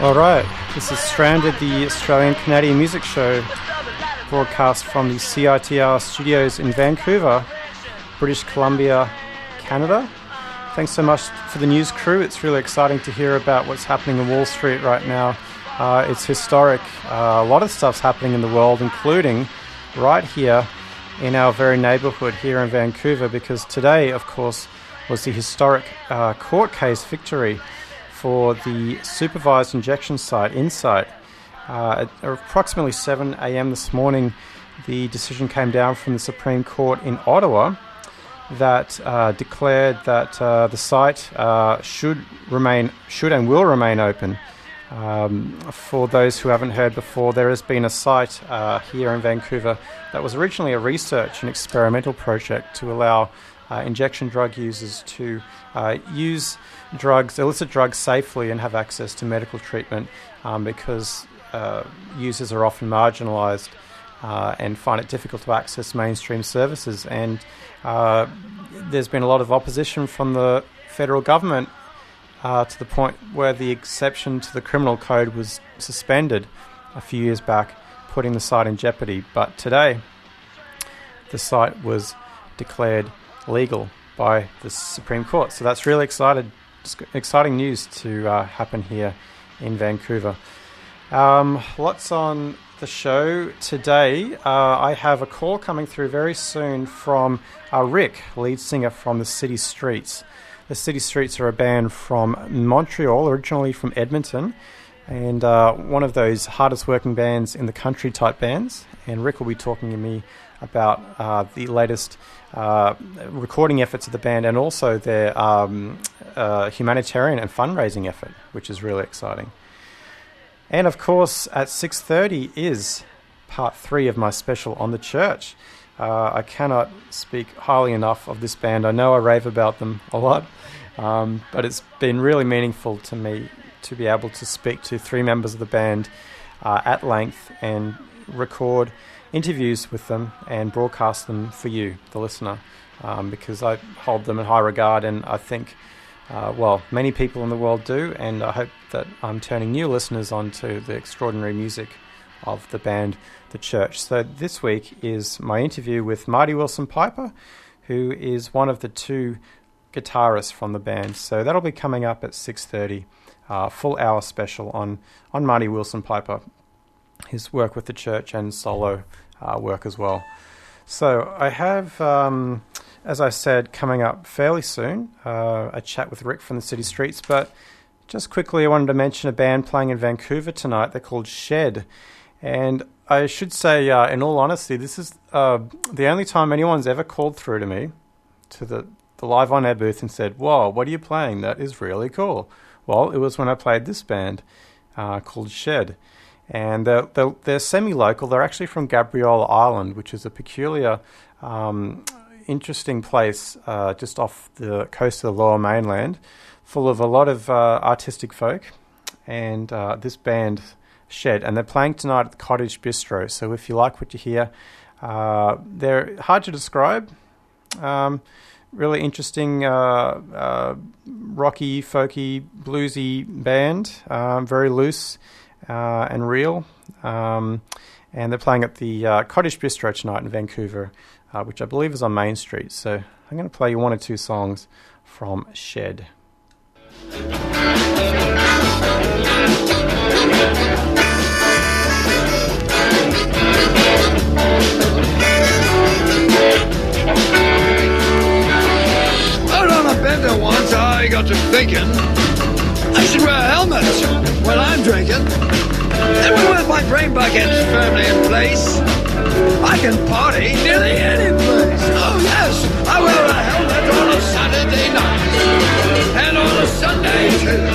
Alright, this is Stranded, the Australian Canadian music show, broadcast from the CITR studios in Vancouver, British Columbia, Canada. Thanks so much for the news crew. It's really exciting to hear about what's happening in Wall Street right now. It's historic. A lot of stuff's happening in the world, including right here in our very neighbourhood here in Vancouver, because today, of course, was the historic court case victory for the supervised injection site, Insight. At approximately 7 a.m. this morning, the decision came down from the Supreme Court in Ottawa that declared that the site should and will remain open. For those who haven't heard before, there has been a site here in Vancouver that was originally a research and experimental project to allow injection drug users to use illicit drugs safely and have access to medical treatment because users are often marginalised and find it difficult to access mainstream services. And there's been a lot of opposition from the federal government to the point where the exception to the criminal code was suspended a few years back, putting the site in jeopardy. But today, the site was declared legal by the Supreme Court. So that's really exciting news to happen here in Vancouver. Lots on the show today. I have a call coming through very soon from Rick, lead singer from the City Streets. The City Streets are a band from Montreal, originally from Edmonton, and one of those hardest working bands in the country type bands. And Rick will be talking to me about the latest recording efforts of the band and also their humanitarian and fundraising effort, which is really exciting. And of course, at 6:30 is part 3 of my special on the church. I cannot speak highly enough of this band. I know I rave about them a lot, but it's been really meaningful to me to be able to speak to 3 members of the band at length and record interviews with them and broadcast them for you, the listener, because I hold them in high regard, and I think, many people in the world do, and I hope that I'm turning new listeners onto the extraordinary music of the band, The Church. So this week is my interview with Marty Wilson Piper, who is one of the 2 guitarists from the band. So that'll be coming up at 6:30, full hour special on Marty Wilson Piper, his work with The Church and solo work as well. So I have, as I said, coming up fairly soon, a chat with Rick from the City Streets, but just quickly I wanted to mention a band playing in Vancouver tonight. They're called Shed. And I should say, in all honesty, this is the only time anyone's ever called through to me, to the live on-air booth, and said, "Whoa, what are you playing? That is really cool." Well, it was when I played this band called Shed. And they're semi-local. They're actually from Gabriola Island, which is a peculiar, interesting place just off the coast of the Lower Mainland, full of a lot of artistic folk. And this band, Shed, and they're playing tonight at the Cottage Bistro. So if you like what you hear, they're hard to describe. Really interesting, rocky, folky, bluesy band, very loose and real. And they're playing at the Cottage Bistro tonight in Vancouver, which I believe is on Main Street. So I'm going to play you 1 or 2 songs from Shed. Out on a bender once, I got to thinking I should wear a helmet when I'm drinking. And with my brain buckets firmly in place, I can party nearly any place. Oh yes, I wear a helmet on a Saturday night, and on a Sunday too.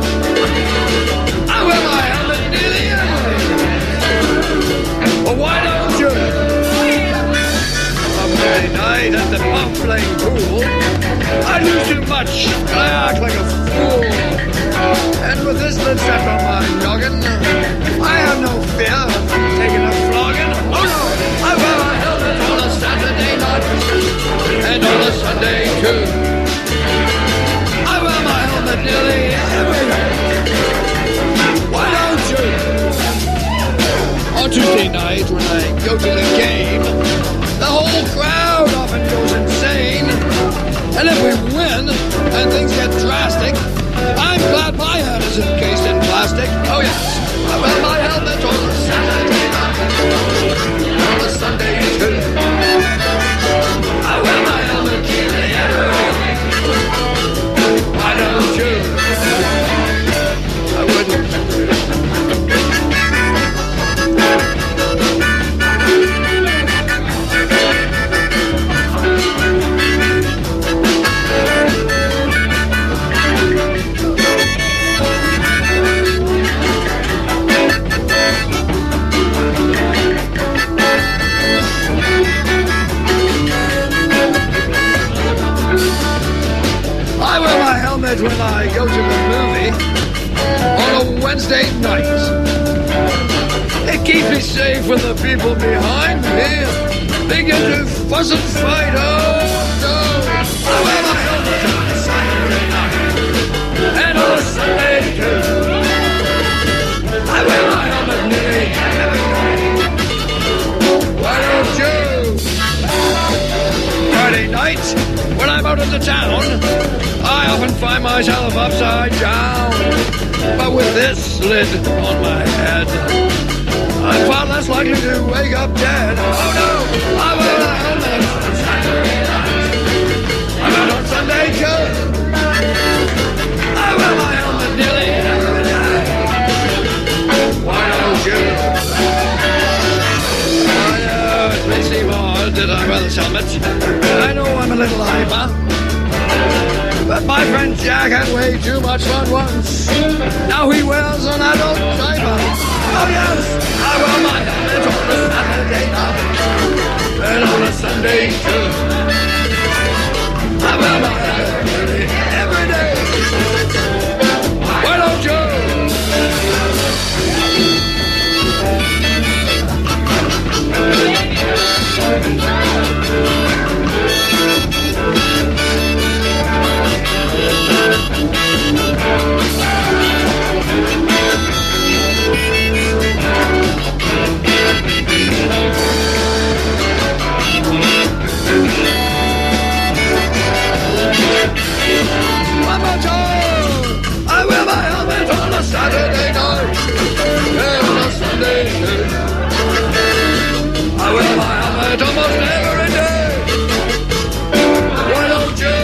I wear my helmet nearly every day. Well, why don't you? A Monday night at the pump-playing pool, I lose too much, and I act like a fool. And with this lid strapped on my noggin, I have no fear of taking a flogging. Oh no, I wear a helmet on a Saturday night, and on a Sunday too. I wear my helmet nearly every stick. Oh yes, I wear my helmet on a Saturday night, on a Sunday too. I wear my helmet nearly every week. Why don't you? I wouldn't. I wear my helmet when I go to the movie on a Wednesday night. It keeps me safe when the people behind me begin to fuss and fight. Oh no! I wear my helmet on a Saturday night and on a Sunday too. I wear my helmet nearly every night. Why don't you? Friday night, when I'm out of the town, I often find myself upside down. But with this lid on my head, I'm far less likely to wake up dead. Oh no, I wear a helmet on Saturday night. I'm out on Sunday too. I wear my helmet nearly every day. Why don't you? I know it may seem odd that I wear this helmet. I know I'm a little hyper, but my friend Jack had way too much fun once. Now he wears an adult diaper. Oh yes, I wear my helmet on a Saturday night and on a Sunday too. I wear my helmet nearly every day. Why don't you? One more time! I wear my helmet on a Saturday night and on a Sunday too. I wear my helmet almost every day. Why don't you?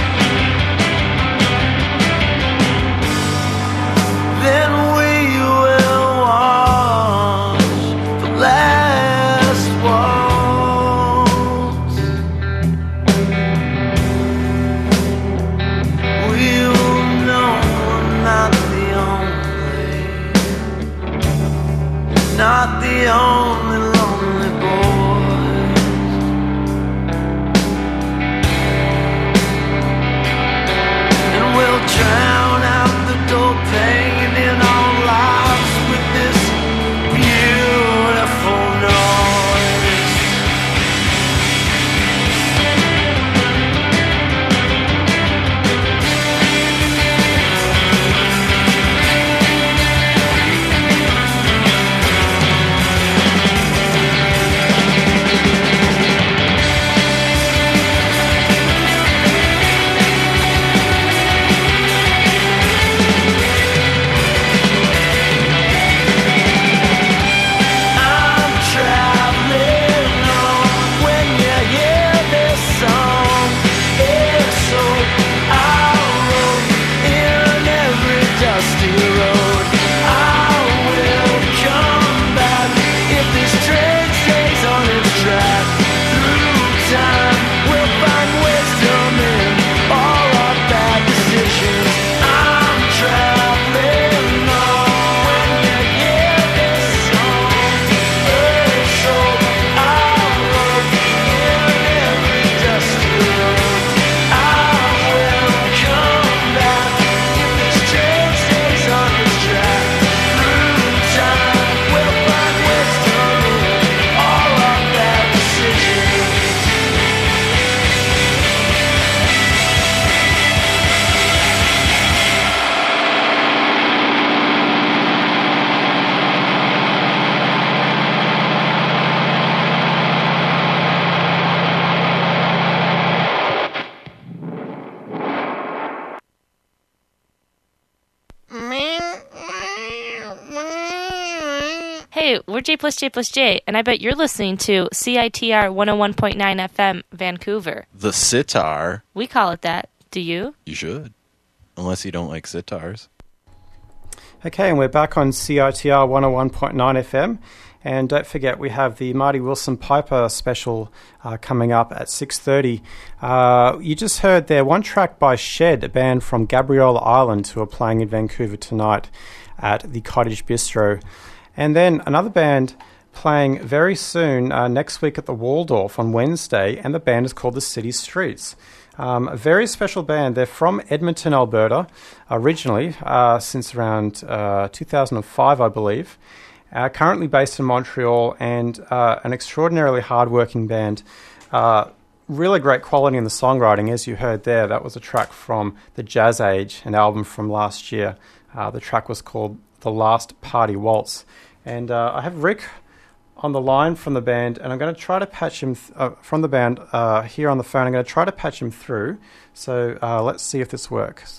Then we not the only lonely boys. And we'll drown out the door pain in our lives with this beautiful noise. Hey, we're J plus J plus J, and I bet you're listening to CITR 101.9 FM Vancouver. The sitar. We call it that. Do you? You should. Unless you don't like sitars. Okay, and we're back on CITR 101.9 FM. And don't forget, we have the Marty Wilson Piper special coming up at 6:30. You just heard there one track by Shed, a band from Gabriola Island who are playing in Vancouver tonight at the Cottage Bistro. And then another band playing very soon next week at the Waldorf on Wednesday, and the band is called the City Streets. A very special band. They're from Edmonton, Alberta, originally, since around 2005, I believe. Currently based in Montreal, and an extraordinarily hard-working band. Really great quality in the songwriting, as you heard there. That was a track from The Jazz Age, an album from last year. The track was called The Last Party Waltz. And I have Rick on the line from the band, and I'm going to try to patch him from the band here on the phone. I'm going to try to patch him through. So let's see if this works.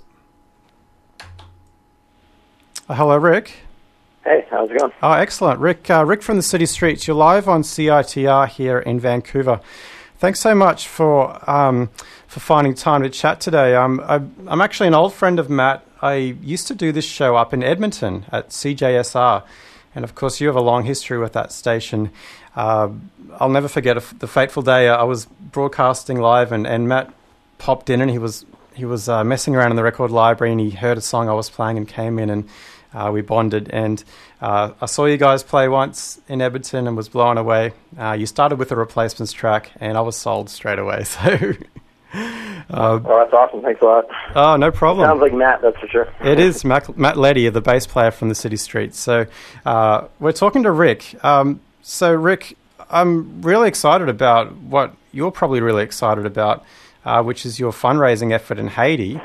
Hello, Rick. Hey, how's it going? Oh, excellent. Rick from the City Streets. You're live on CITR here in Vancouver. Thanks so much for finding time to chat today. I'm actually an old friend of Matt. I used to do this show up in Edmonton at CJSR. And, of course, you have a long history with that station. I'll never forget the fateful day I was broadcasting live, and Matt popped in, and he was messing around in the record library, and he heard a song I was playing and came in, and we bonded. And I saw you guys play once in Edmonton and was blown away. You started with a Replacements track, and I was sold straight away. So... well, that's awesome. Thanks a lot. Oh, no problem. Sounds like Matt, that's for sure. It is Matt Leddy, the bass player from the City Streets. So we're talking to Rick. So, Rick, I'm really excited about what you're probably really excited about, which is your fundraising effort in Haiti.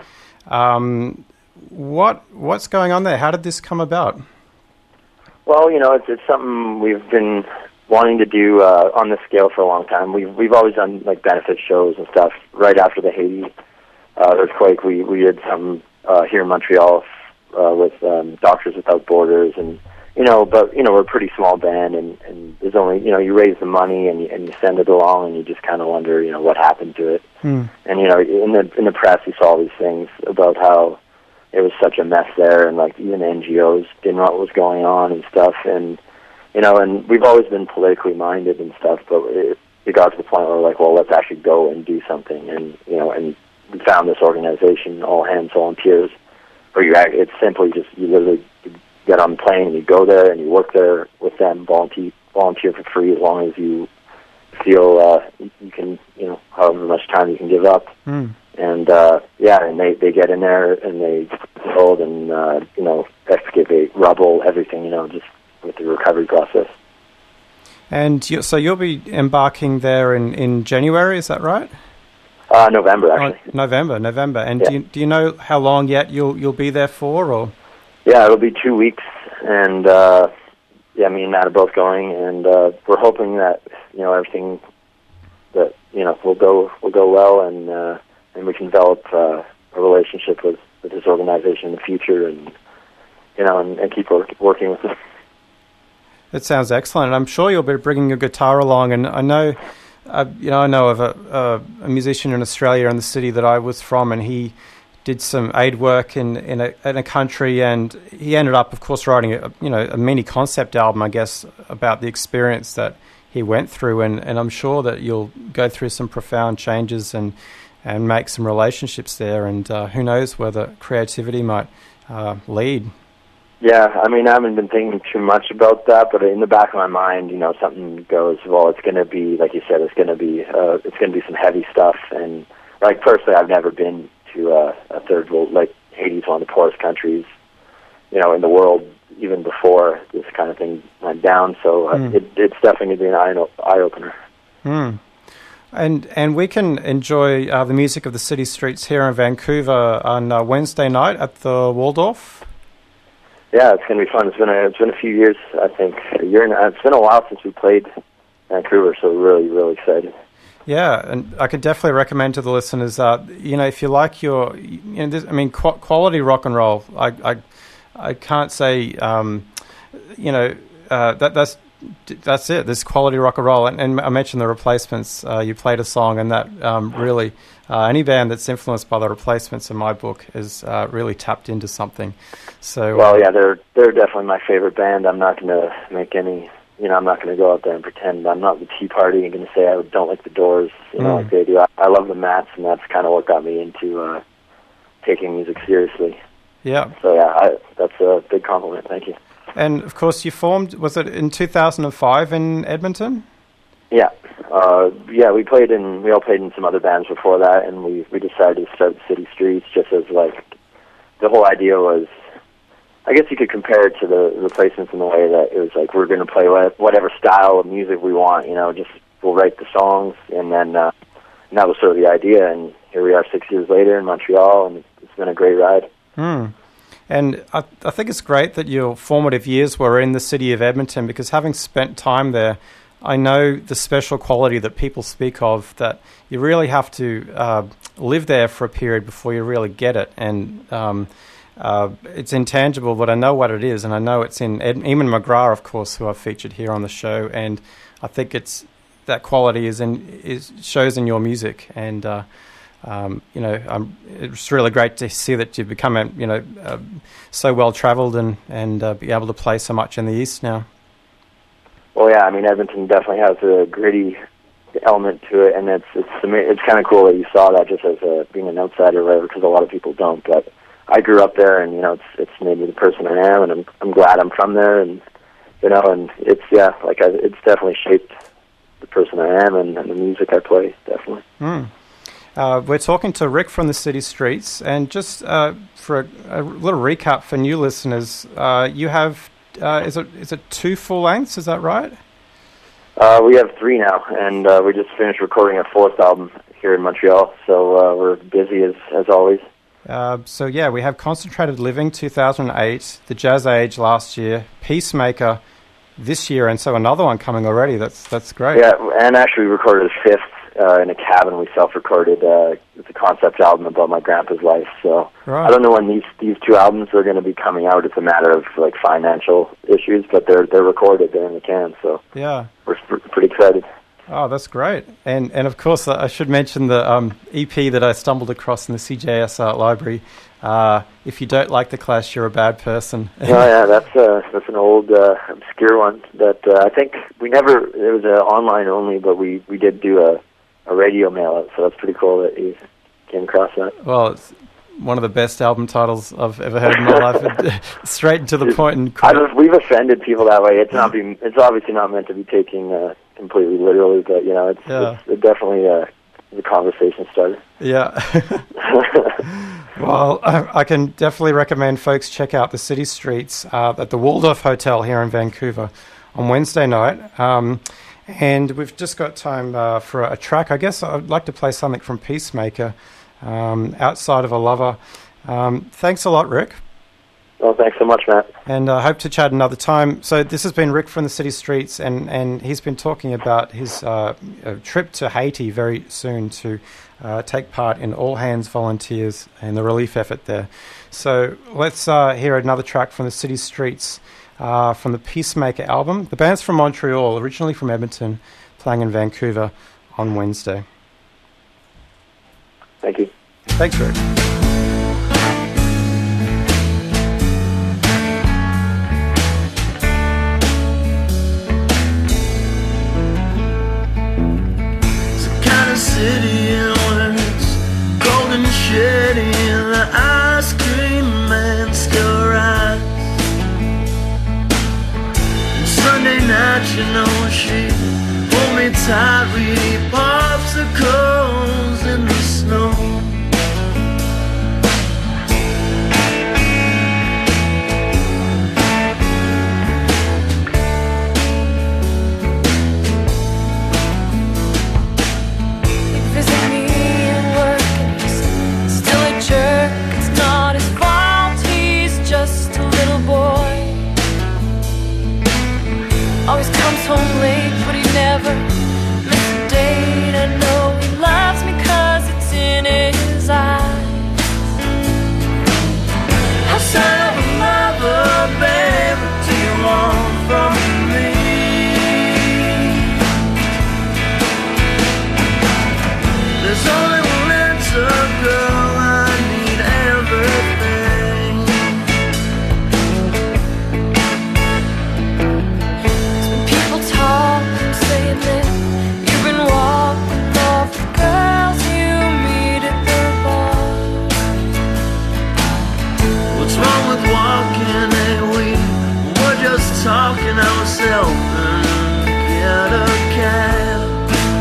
What's going on there? How did this come about? Well, it's something we've been wanting to do on this scale for a long time. We've always done like benefit shows and stuff. Right after the Haiti earthquake, we did some here in Montreal with Doctors Without Borders, and we're a pretty small band, and there's only you raise the money and you send it along, and you just kind of wonder what happened to it. And in the press you saw all these things about how it was such a mess there, and like even NGOs didn't know what was going on and stuff, and we've always been politically minded and stuff, but it got to the point where we're like, well, let's actually go and do something. And, and we found this organization, All Hands Volunteers, where it's simply just, you literally get on the plane and you go there and you work there with them, volunteer for free as long as you feel you can, however much time you can give up. Mm. And and they get in there and they build and excavate rubble, everything, just with the recovery process. And so you'll be embarking there in January, is that right? November, actually. November. And yeah. do you know how long yet you'll be there for, or? Yeah, it'll be 2 weeks, and me and Matt are both going, and we're hoping that everything that will go well, and we can develop a relationship with this organization in the future, and and keep working with them. It sounds excellent, and I'm sure you'll be bringing your guitar along. And I know, I know of a musician in Australia, in the city that I was from, and he did some aid work in a country, and he ended up, of course, writing a mini concept album, I guess, about the experience that he went through, and I'm sure that you'll go through some profound changes and make some relationships there, and who knows where the creativity might lead. Yeah, I haven't been thinking too much about that, but in the back of my mind, something goes, well, it's going to be, like you said, it's going to be some heavy stuff, and like personally, I've never been to a third world, like Haiti's one of the poorest countries, in the world, even before this kind of thing went down. So it's definitely going to be an eye opener. Mm. And we can enjoy the music of the city streets here in Vancouver on Wednesday night at the Waldorf. Yeah, it's going to be fun. It's been a few years, I think, a year and it's been a while since we played Vancouver, so we're really, really excited. Yeah, and I could definitely recommend to the listeners, if you like your, quality rock and roll. I can't say, that's it. This quality rock and roll, and I mentioned the Replacements. You played a song, and that really, any band that's influenced by the Replacements, in my book, is really tapped into something. So, well, yeah, they're definitely my favorite band. I'm not going to make any. I'm not going to go out there and pretend I'm not the Tea Party and going to say I don't like the Doors, like they do. I love the Mats, and that's kind of what got me into taking music seriously. Yeah. So, yeah, that's a big compliment. Thank you. And, of course, you formed, was it in 2005 in Edmonton? Yeah. We all played in some other bands before that, and we decided to start the City Streets just as, the whole idea was, I guess you could compare it to the Replacements in the way that it was like we're going to play whatever style of music we want, just we'll write the songs, and then and that was sort of the idea, and here we are 6 years later in Montreal, and it's been a great ride. And I think it's great that your formative years were in the city of Edmonton, because having spent time there, I know the special quality that people speak of, that you really have to live there for a period before you really get it, and it's intangible, but I know what it is, and I know it's in Eamon McGrath, of course, who I've featured here on the show, and I think that quality shows in your music, and it's really great to see that you've become so well travelled and be able to play so much in the East now. Well, yeah, Edmonton definitely has a gritty element to it, and it's kind of cool that you saw that just as being an outsider or whatever, because a lot of people don't, but I grew up there, and it's made me the person I am, and I'm glad I'm from there, and and it's it's definitely shaped the person I am and the music I play, definitely. We're talking to Rick from the City Streets, and just for a little recap for new listeners, you have is it 2 full lengths? Is that right? We have 3 now, and we just finished recording our 4th album here in Montreal, so we're busy as always. We have Concentrated Living 2008, The Jazz Age last year, Peacemaker this year, and so another one coming already. That's great. Yeah, and actually we recorded a 5th in a cabin. We self-recorded. It's a concept album about my grandpa's life. So right. I don't know when these 2 albums are going to be coming out. It's a matter of financial issues, but they're recorded. They're in the can. So yeah, we're pretty excited. Oh, that's great. And of course, I should mention the EP that I stumbled across in the CJS Art Library. If you don't like The Clash, you're a bad person. Oh, yeah, that's an old, obscure one that I think it was online only, but we did do a radio mail-out, so that's pretty cool that you came across that. Well, one of the best album titles I've ever heard in my life. Straight to the point. And we've offended people that way. It's obviously not meant to be taken completely literally, but it's definitely a conversation starter. Yeah. Well, I can definitely recommend folks check out the City Streets at the Waldorf Hotel here in Vancouver on Wednesday night. And we've just got time for a track. I guess I'd like to play something from Peacemaker, Outside of a Lover. Thanks a lot, Rick. Well, thanks so much, Matt. And I hope to chat another time. So this has been Rick from the City Streets, and he's been talking about his trip to Haiti very soon to take part in All Hands Volunteers and the relief effort there. So let's hear another track from the City Streets from the Peacemaker album. The band's from Montreal, originally from Edmonton, playing in Vancouver on Wednesday. Thank you. Thanks, Rick. City when it's golden shady and the ice cream man still rides. And Sunday night, she hold me tight, we eat popsicles in the snow. Always comes home late, but he never misses a date. I know he loves me 'cause it's in his eyes. Outside of a lover, babe, what do you want from me? There's only one answer, girl, I need everything. You've been walking off with girls you meet at the bar. What's wrong with walking? We're just talking ourselves and get a cab.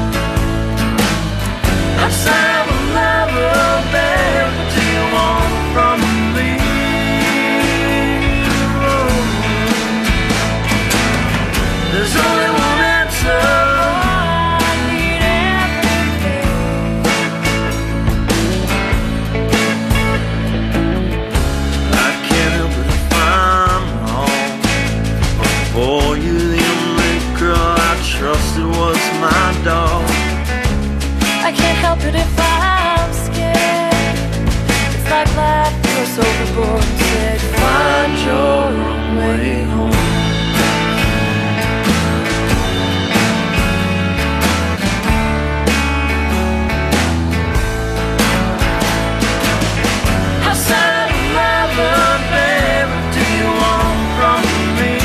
Outside of a lover, babe, what do you want from me? There's only one answer. My dog. I can't help it if I'm scared. It's like life goes overboard and said, find your own way home. Outside of lover, babe, what do you want from me?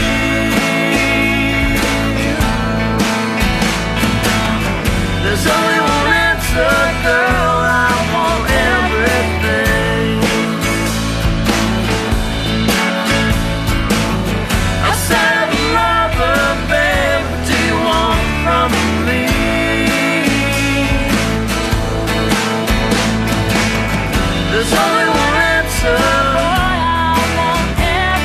There's only one answer, girl, I want everything. Outside of a lover, babe, what do you want from me? There's only one answer, boy, I want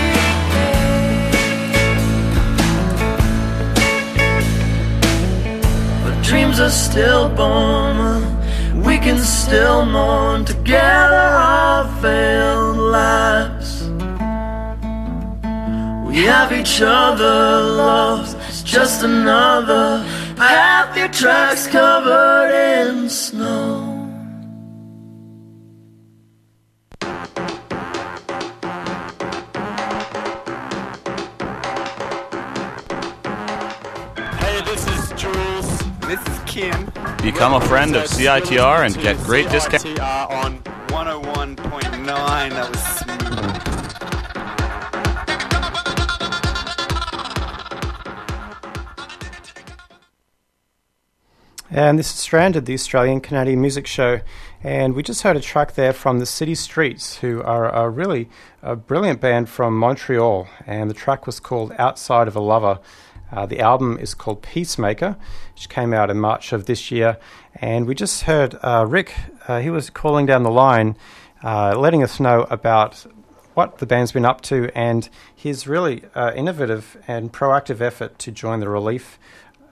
everything. But dreams are stillborn, we can still mourn together our failed lives. We have each other, love's just another path, your tracks covered in snow. Hey, this is Jules. This is Kim. Become a friend of CITR and get great discounts. CITR on 101.9. That was smooth. And this is Stranded, the Australian Canadian music show. And we just heard a track there from the City Streets, who are a brilliant band from Montreal. And the track was called Outside of a Lover. The album is called Peacemaker, which came out in March of this year. And we just heard Rick, he was calling down the line, letting us know about what the band's been up to and his really innovative and proactive effort to join the relief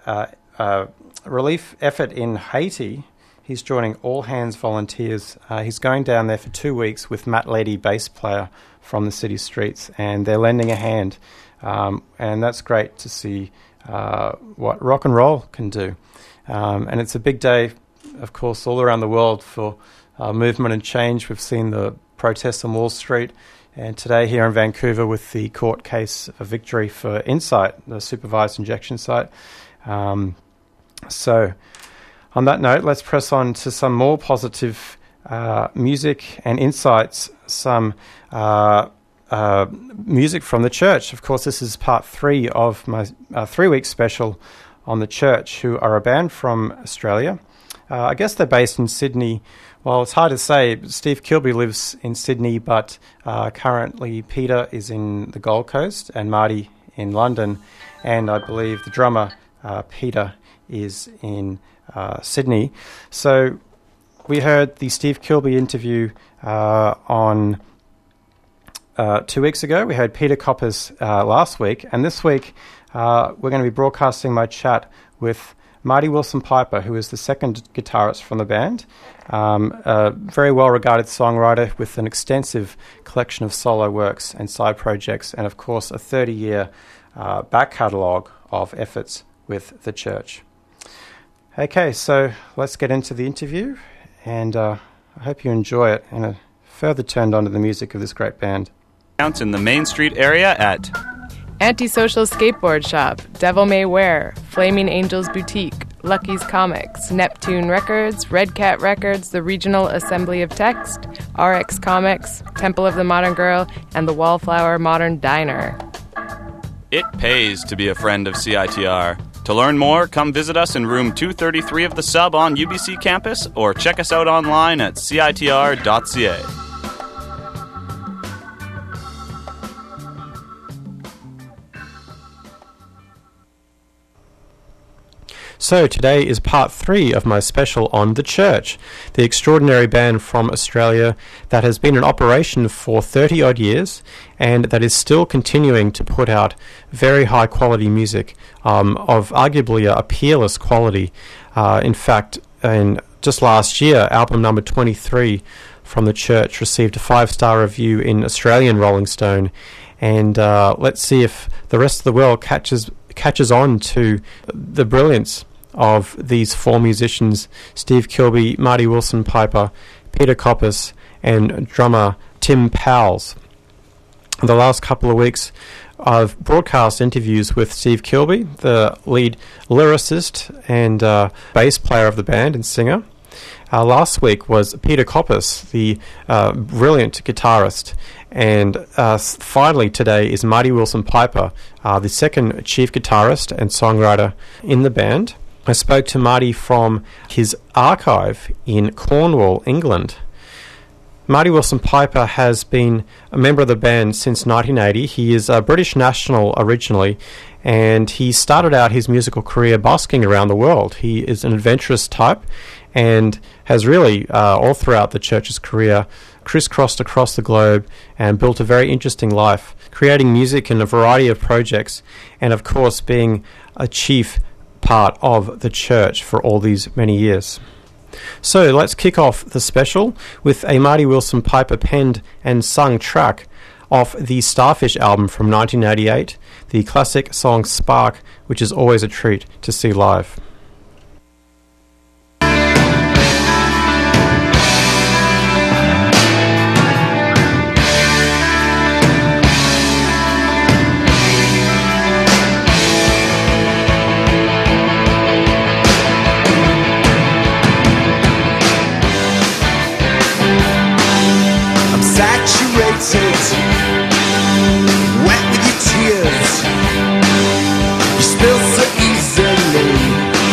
effort in Haiti. He's joining All Hands Volunteers. He's going down there for 2 weeks with Matt Lady, bass player from the City Streets, and they're lending a hand. And that's great to see what rock and roll can do. And it's a big day, of course, all around the world for movement and change. We've seen the protests on Wall Street, and today here in Vancouver with the court case of victory for Insight, the supervised injection site. So on that note, let's press on to some more positive music and insights, some music from the church. Of course, this is part 3 of my 3-week special on the church, who are a band from Australia. I guess they're based in Sydney. Well, it's hard to say. Steve Kilbey lives in Sydney, but currently Peter is in the Gold Coast and Marty in London, and I believe the drummer, Peter, is in Sydney. So we heard the Steve Kilbey interview on 2 weeks ago. We heard Peter Koppes last week, and this week we're going to be broadcasting my chat with Marty Wilson-Piper, who is the second guitarist from the band, a very well-regarded songwriter with an extensive collection of solo works and side projects, and of course a 30-year back catalogue of efforts with the church. Okay, so let's get into the interview, and I hope you enjoy it and are further turned on to the music of this great band. In the Main Street area at Antisocial Skateboard Shop, Devil May Wear, Flaming Angels Boutique, Lucky's Comics, Neptune Records, Red Cat Records, the Regional Assembly of Text, RX Comics, Temple of the Modern Girl, and the Wallflower Modern Diner. It pays to be a friend of CITR. To learn more, come visit us in room 233 of the Sub on UBC campus, or check us out online at citr.ca. So today is part 3 of my special on The Church, the extraordinary band from Australia that has been in operation for 30-odd years and that is still continuing to put out very high-quality music of arguably a peerless quality. In fact, just last year, album number 23 from The Church received a 5-star review in Australian Rolling Stone, and let's see if the rest of the world catches on to the brilliance of these 4 musicians: Steve Kilbey, Marty Wilson-Piper, Peter Koppes, and drummer Tim Powles. The last couple of weeks I've broadcast interviews with Steve Kilbey, the lead lyricist and bass player of the band and singer. Last week was Peter Koppes, the brilliant guitarist. And finally today is Marty Wilson-Piper, the second chief guitarist and songwriter in the band. I spoke to Marty from his archive in Cornwall, England. Marty Wilson-Piper has been a member of the band since 1980. He is a British national originally, and he started out his musical career busking around the world. He is an adventurous type and has really, all throughout the church's career, crisscrossed across the globe and built a very interesting life, creating music in a variety of projects, and of course being a chief part of the church for all these many years. So let's kick off the special with a Marty Wilson-Piper penned and sung track off the Starfish album from 1988, the classic song Spark, which is always a treat to see live. Wet with your tears, you spill so easily.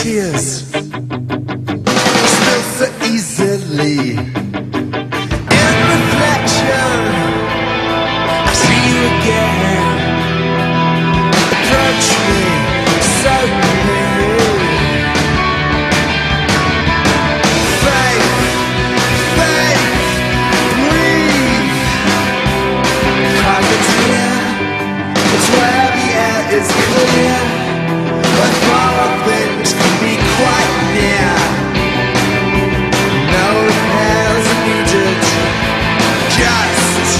tears spill so easily. In reflection, I see you again. Approach me suddenly. Faith, breathe. 'Cause it's here, it's where the air is clear. But far things can be quite near. No repairs are needed. Just.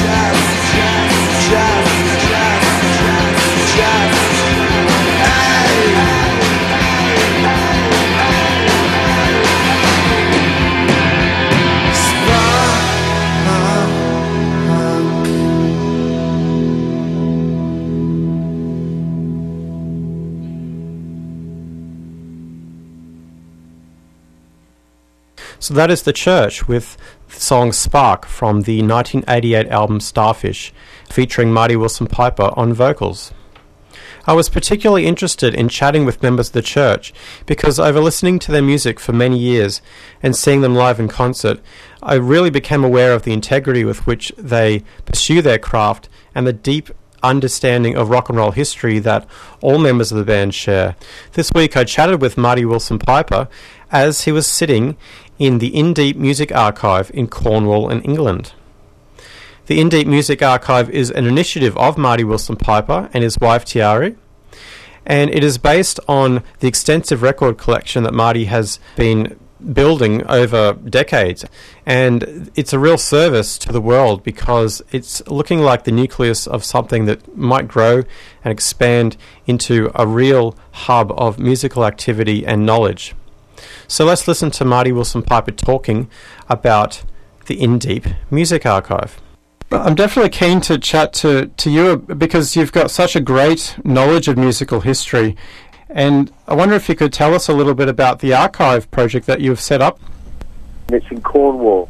So that is The Church with the song Spark from the 1988 album Starfish, featuring Marty Wilson Piper on vocals. I was particularly interested in chatting with members of The Church because over listening to their music for many years and seeing them live in concert, I really became aware of the integrity with which they pursue their craft and the deep understanding of rock and roll history that all members of the band share. This week I chatted with Marty Wilson Piper as he was sitting in the In Deep Music Archive in Cornwall in England. The In Deep Music Archive is an initiative of Marty Wilson Piper and his wife Tiari, and it is based on the extensive record collection that Marty has been building over decades, and it's a real service to the world because it's looking like the nucleus of something that might grow and expand into a real hub of musical activity and knowledge. So let's listen to Marty Wilson Piper talking about the In Deep Music Archive. I'm definitely keen to chat to you because you've got such a great knowledge of musical history, and I wonder if you could tell us a little bit about the archive project that you've set up. It's in Cornwall.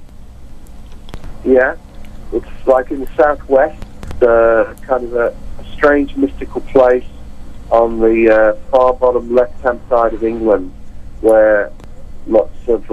Yeah, it's like in the southwest, kind of a strange mystical place on the far bottom left-hand side of England, where lots of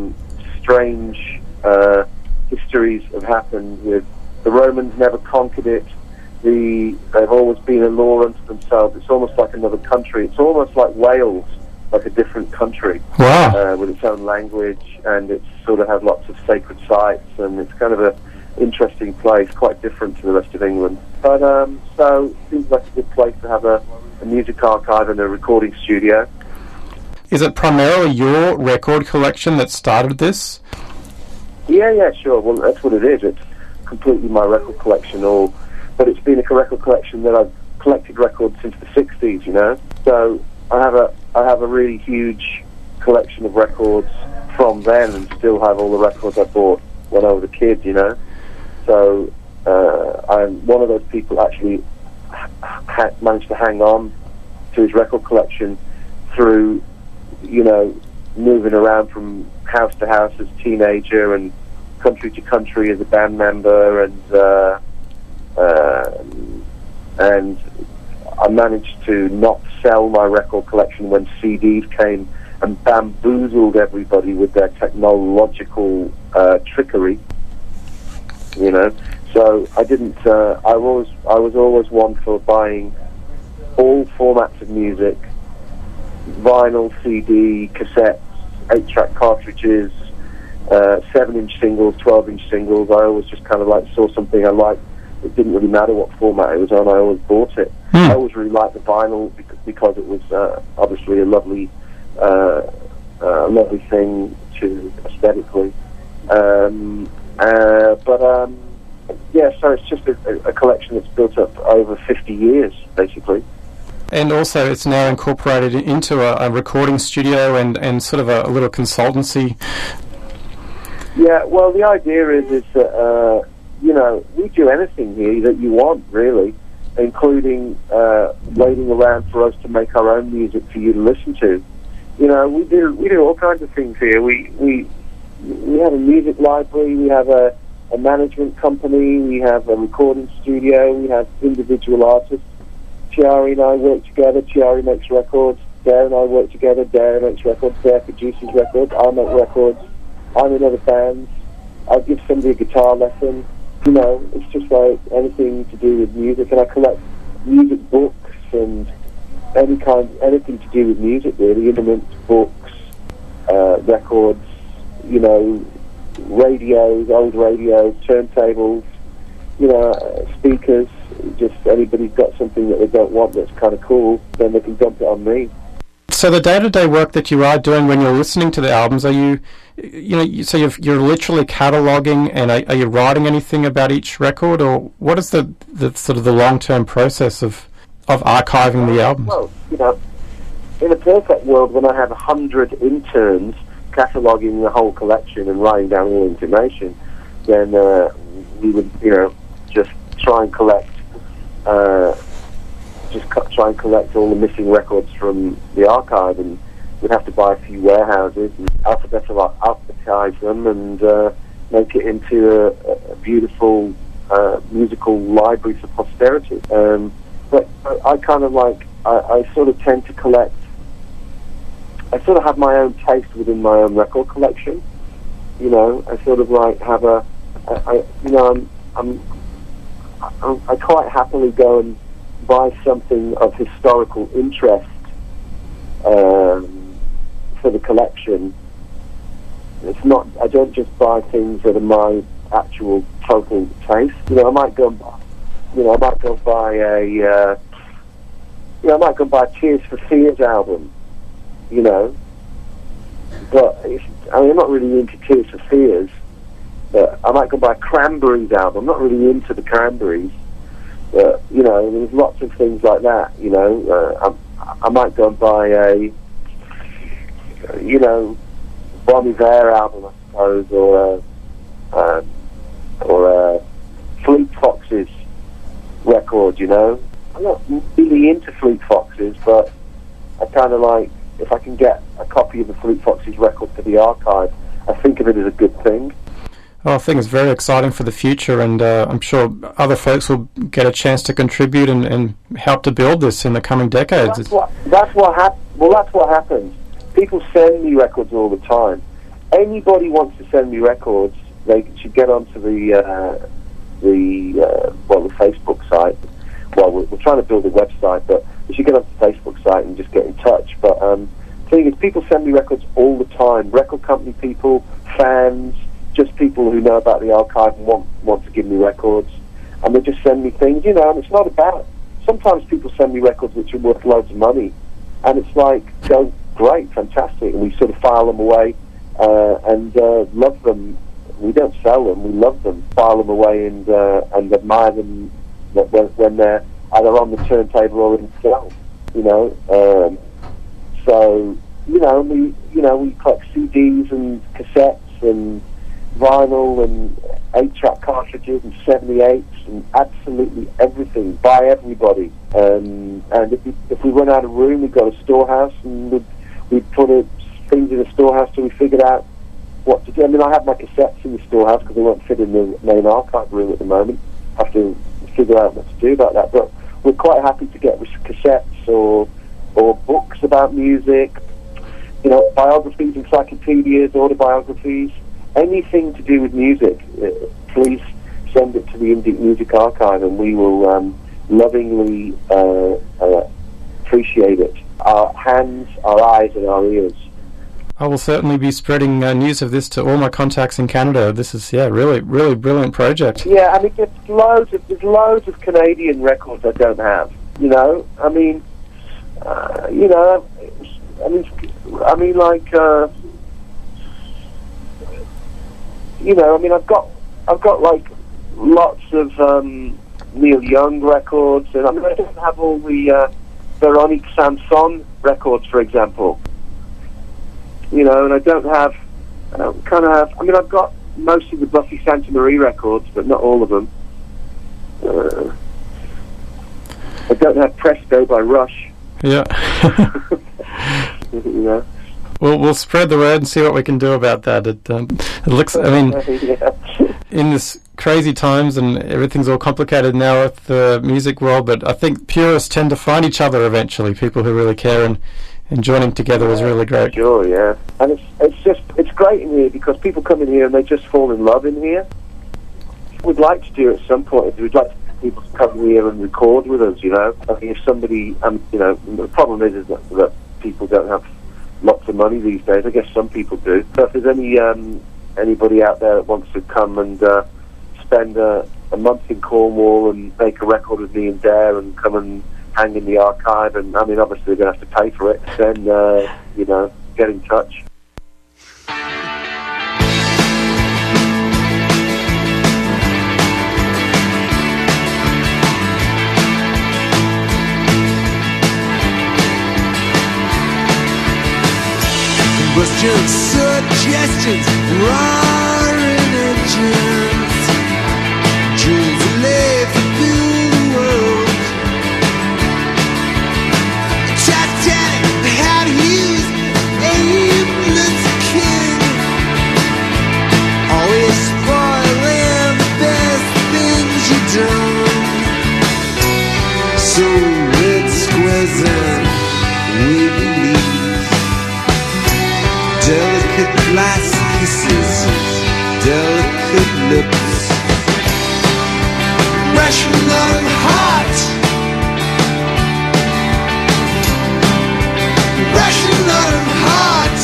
strange histories have happened. With the Romans never conquered it. They've always been a law unto themselves. It's almost like another country. It's almost like Wales, like a different country. Wow. With its own language, and it sort of has lots of sacred sites, and it's kind of a interesting place, quite different to the rest of England. But so it seems like a good place to have a music archive and a recording studio. Is it primarily your record collection that started this? Yeah, sure. Well, that's what it is. It's completely my record collection, but it's been a record collection that I've collected records since the 60s, you know. So I have a really huge collection of records from then, and still have all the records I bought when I was a kid, you know. So I'm one of those people that actually managed to hang on to his record collection through, you know, moving around from house to house as a teenager and country to country as a band member, and I managed to not sell my record collection when CDs came and bamboozled everybody with their technological trickery, you know. So I didn't. I was always one for buying all formats of music: vinyl, CD, cassettes, 8-track cartridges, 7-inch singles, 12-inch singles. I always just kind of like saw something I liked. It didn't really matter what format it was on. I always bought it. I always really liked the vinyl because it was obviously a lovely thing to aesthetically. Yeah, so it's just a collection that's built up over 50 years, basically. And also it's now incorporated into a recording studio and sort of a little consultancy. Yeah, well, the idea is that, you know, we do anything here that you want, really, including waiting around for us to make our own music for you to listen to. You know, we do all kinds of things here. We have a music library, we have a management company, we have a recording studio, we have individual artists. Tiari and I work together. Tiari makes records. Dare and I work together. Dare makes records. Dare produces records. I make records. I'm in other bands. I give somebody a guitar lesson. You know, it's just like anything to do with music, and I collect music books and anything to do with music, really. Instruments, books, records, you know, radios, old radios, turntables, you know, speakers. Just anybody's got something that they don't want that's kind of cool, then they can dump it on me. So the day-to-day work that you are doing when you're listening to the albums, are so you're literally cataloguing, and are you writing anything about each record, or what is the sort of the long-term process of archiving the albums? Well, you know, in a perfect world, when I have 100 interns cataloguing the whole collection and writing down all the information, then we would, you know, just try and collect all the missing records from the archive, and we'd have to buy a few warehouses and alphabetize them and make it into a beautiful musical library for posterity. But I kind of like, I sort of tend to collect, I sort of have my own taste within my own record collection. You know, I sort of like have I quite happily go and buy something of historical interest for the collection. It's not, I don't just buy things that are my actual total taste. You know, I might go and buy, I might go buy a Tears for Fears album, you know, but I'm not really into Tears for Fears, but I might go buy a Cranberries album. I'm not really into the Cranberries, but, you know, there's lots of things like that, you know. I might go and buy a, Bon Iver album, I suppose, or a Fleet Foxes record, you know. I'm not really into Fleet Foxes, but I kind of like, if I can get a copy of the Fleet Foxes record for the archive, I think of it as a good thing. Well, I think it's very exciting for the future, and I'm sure other folks will get a chance to contribute and help to build this in the coming decades. That's what happens. People send me records all the time. Anybody wants to send me records, they should get onto the Facebook site. Well, we're trying to build a website, but they should get onto the Facebook site and just get in touch. But the thing is, people send me records all the time. Record company people, fans, just people who know about the archive and want to give me records, and they just send me things, you know. And it's not about. Sometimes people send me records which are worth loads of money, and it's like, oh, great, fantastic, and we sort of file them away and love them. We don't sell them; we love them, file them away, and admire them when they're either on the turntable or in film, you know. So we collect CDs and cassettes and vinyl and 8-track cartridges and 78s and absolutely everything by everybody. And if we run out of room, we've got a storehouse, and we'd put things in a storehouse till we figured out what to do. I mean, I have my cassettes in the storehouse because they won't fit in the main archive room at the moment. I have to figure out what to do about that. But we're quite happy to get cassettes or books about music, you know, biographies, encyclopedias, autobiographies, anything to do with music. Please send it to the Indie Music Archive, and we will lovingly appreciate it. Our hands, our eyes, and our ears. I will certainly be spreading news of this to all my contacts in Canada. This is, really, really brilliant project. Yeah, I mean, there's loads of Canadian records I don't have. You know, I mean, I've got like lots of Neil Young records, and I mean, I don't have all the Veronique Sanson records, for example. You know, and I've got most of the Buffy Santa Marie records, but not all of them. I don't have Presto by Rush. Yeah. You know. We'll spread the word and see what we can do about that. It looks, I mean, in this crazy times, and everything's all complicated now with the music world, but I think purists tend to find each other eventually, people who really care, and And joining together was really great. Sure, yeah. And it's great in here because people come in here and they just fall in love in here. We'd like to do at some point, we'd like people to come here and record with us, you know. I mean, if somebody, you know, the problem is that people don't have lots of money these days. I guess some people do. So if there's anybody out there that wants to come and spend a month in Cornwall and make a record with me and Dare and come and hang in the archive, and I mean, obviously they're going to have to pay for it, then, you know, get in touch. Questions, suggestions, roaring engines, jewels live through the world. Titanic, how to use aimless king, always spoiling the best things you done. So exquisite, we believe. Delicate last kisses, delicate lips, Russian on heart, Russian on heart,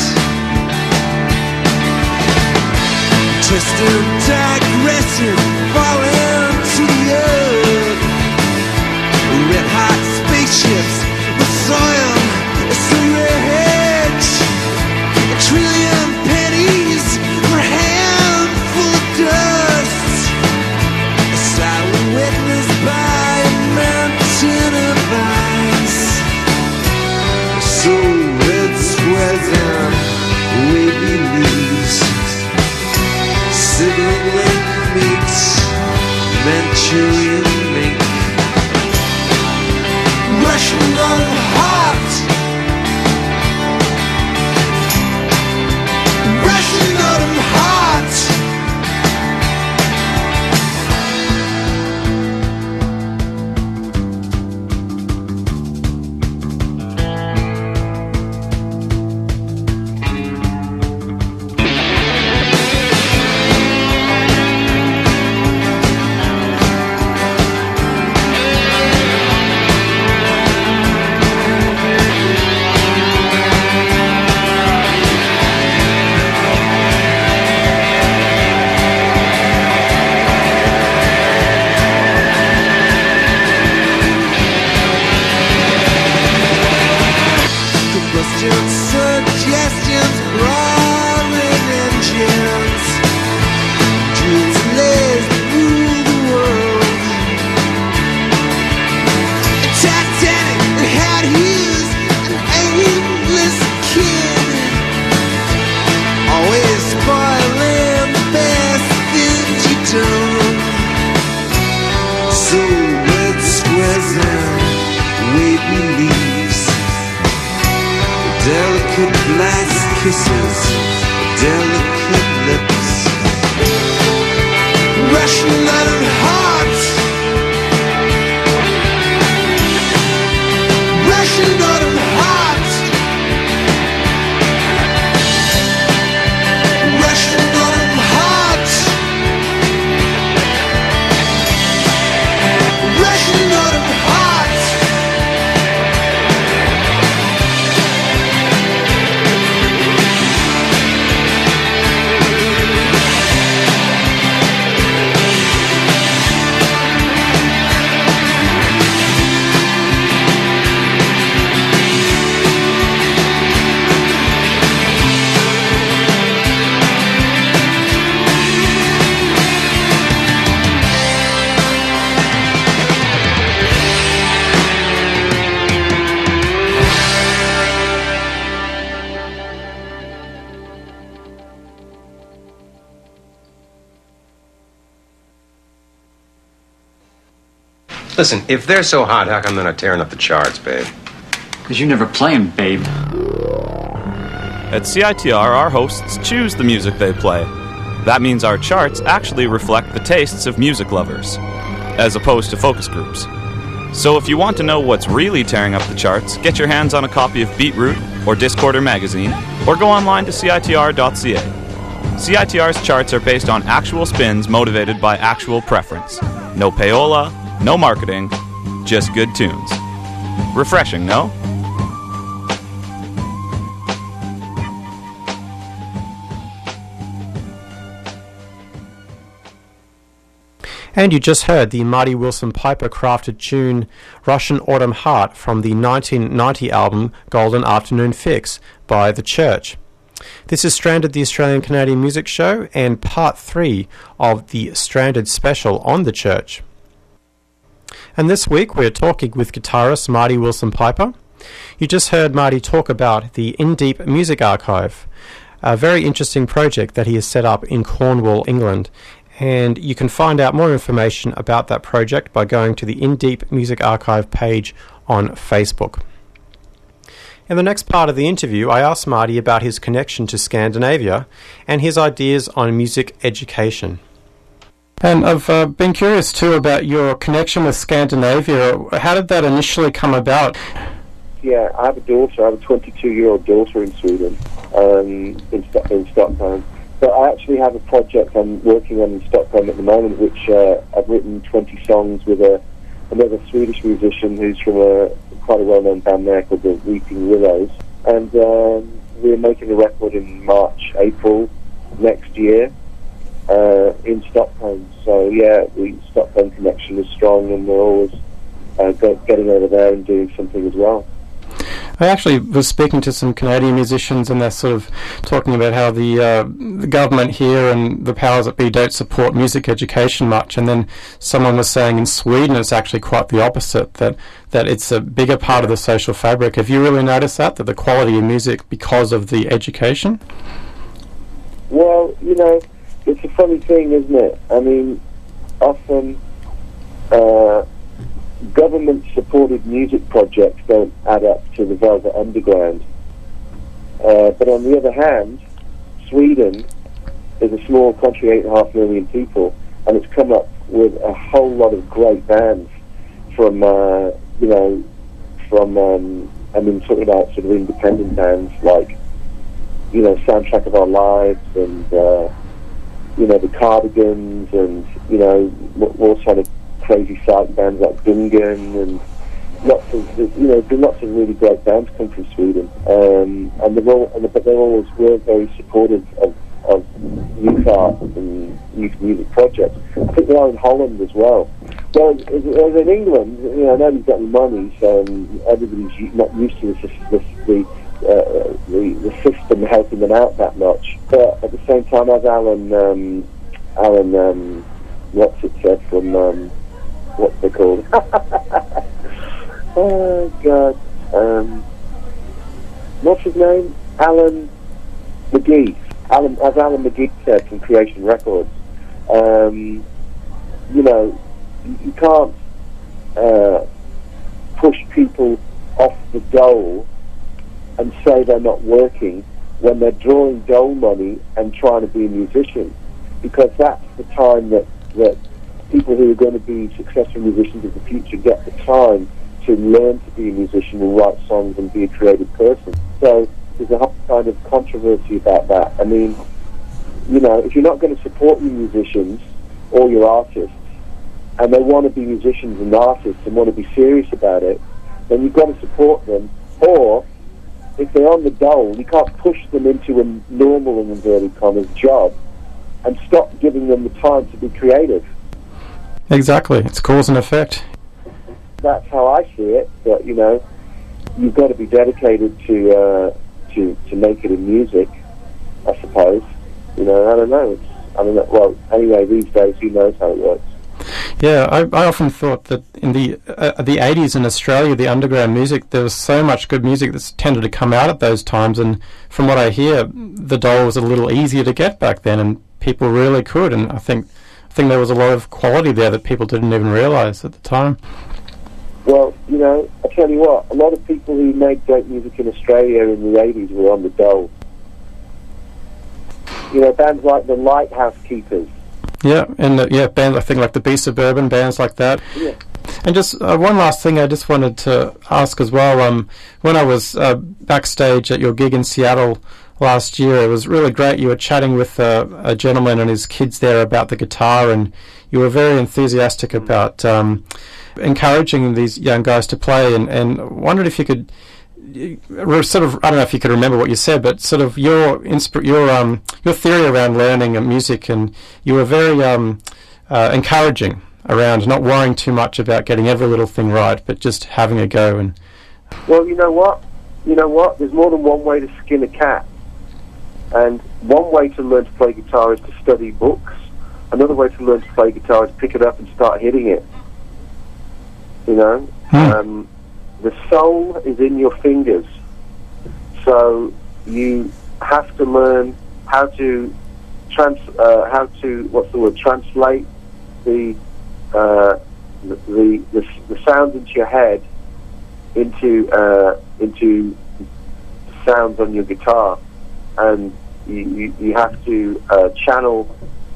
twisted, digressing, falling to the earth. Red hot spaceships, the soil, it's the red. A trillion pennies for a handful of dust. A silent witness by a mountain of ice. So exquisite, wavy leaves. Sibling link meets Manchurian mink. Russian on the heart. Russian autumn heart. Suggestions, roaring engines, jewels lays through the world. A Titanic that had Hughes, an aimless kid, always spoiling the best things you done. So exquisite, wavy leaves. Delicate glass kisses, delicate lips, Russian autumn heart, Russian autumn heart, Russian autumn heart, Russian autumn heart. Listen, if they're so hot, how come they're not tearing up the charts, babe? Because you never play them, babe. At CITR, our hosts choose the music they play. That means our charts actually reflect the tastes of music lovers, as opposed to focus groups. So if you want to know what's really tearing up the charts, get your hands on a copy of Beetroot, or Discorder magazine, or go online to CITR.ca. CITR's charts are based on actual spins motivated by actual preference. No payola, no marketing, just good tunes. Refreshing, no? And you just heard the Marty Wilson Piper crafted tune Russian Autumn Heart from the 1990 album Golden Afternoon Fix by The Church. This is Stranded, the Australian Canadian Music Show, and part 3 of the Stranded special on The Church. And this week we're talking with guitarist Marty Wilson Piper. You just heard Marty talk about the In Deep Music Archive, a very interesting project that he has set up in Cornwall, England. And you can find out more information about that project by going to the In Deep Music Archive page on Facebook. In the next part of the interview, I asked Marty about his connection to Scandinavia and his ideas on music education. And I've been curious too about your connection with Scandinavia. How did that initially come about? Yeah, I have a daughter. I have a 22-year-old daughter in Sweden, in Stockholm. But I actually have a project I'm working on in Stockholm at the moment, which I've written 20 songs with another Swedish musician who's from quite a well-known band there called the Weeping Willows. And we're making a record in March, April next year in Stockholm. So yeah, the Stockholm connection is strong, and we're always getting over there and doing something as well. I actually was speaking to some Canadian musicians, and they're sort of talking about how the government here and the powers that be don't support music education much. And then someone was saying in Sweden it's actually quite the opposite, that it's a bigger part of the social fabric. Have you really noticed that the quality of music because of the education? Well, you know, it's a funny thing, isn't it? I mean, often government-supported music projects don't add up to the Velvet Underground. But on the other hand, Sweden is a small country, 8.5 million people, and it's come up with a whole lot of great bands from, talking about sort of independent bands like, Soundtrack of Our Lives and, the Cardigans and, all sort of crazy side bands like Dungen, and lots of really great bands come from Sweden, but they're always were very supportive of youth art and youth music projects. I think they are in Holland as well. Well, as in England, nobody's got any money, so everybody's not used to the system helping them out that much. But at the same time, as Alan, what's it said from what's they called? Oh God, what's his name? Alan McGee. As Alan McGee said from Creation Records, you can't push people off the dole and say they're not working when they're drawing dole money and trying to be a musician, because that's the time that people who are going to be successful musicians of the future get the time to learn to be a musician and write songs and be a creative person. So there's a whole kind of controversy about that. I mean, if you're not going to support your musicians or your artists, and they want to be musicians and artists and want to be serious about it, then you've got to support them. Or, if they're on the dole, you can't push them into a normal, in inverted commas, job and stop giving them the time to be creative. Exactly, it's cause and effect. That's how I see it. But you've got to be dedicated to make it in music, I suppose. I don't know. Well, anyway, these days, who knows how it works? Yeah, I often thought that in the 80s in Australia, the underground music, there was so much good music that tended to come out at those times, and from what I hear, the dole was a little easier to get back then, and people really could, and I think there was a lot of quality there that people didn't even realise at the time. Well, I tell you what, a lot of people who made great music in Australia in the 80s were on the dole. Bands like the Lighthouse Keepers. Yeah, and bands, I think, like the B Suburban, bands like that. Yeah. And just one last thing I just wanted to ask as well. When I was backstage at your gig in Seattle last year, it was really great. You were chatting with a gentleman and his kids there about the guitar, and you were very enthusiastic about encouraging these young guys to play, and wondered if you could sort of, I don't know if you could remember what you said, but sort of your theory around learning music, and you were very encouraging around not worrying too much about getting every little thing right, but just having a go. And well, you know what? There's more than one way to skin a cat. And one way to learn to play guitar is to study books. Another way to learn to play guitar is pick it up and start hitting it. The soul is in your fingers. So you have to learn how to translate the sounds into your head into sounds on your guitar, and you have to channel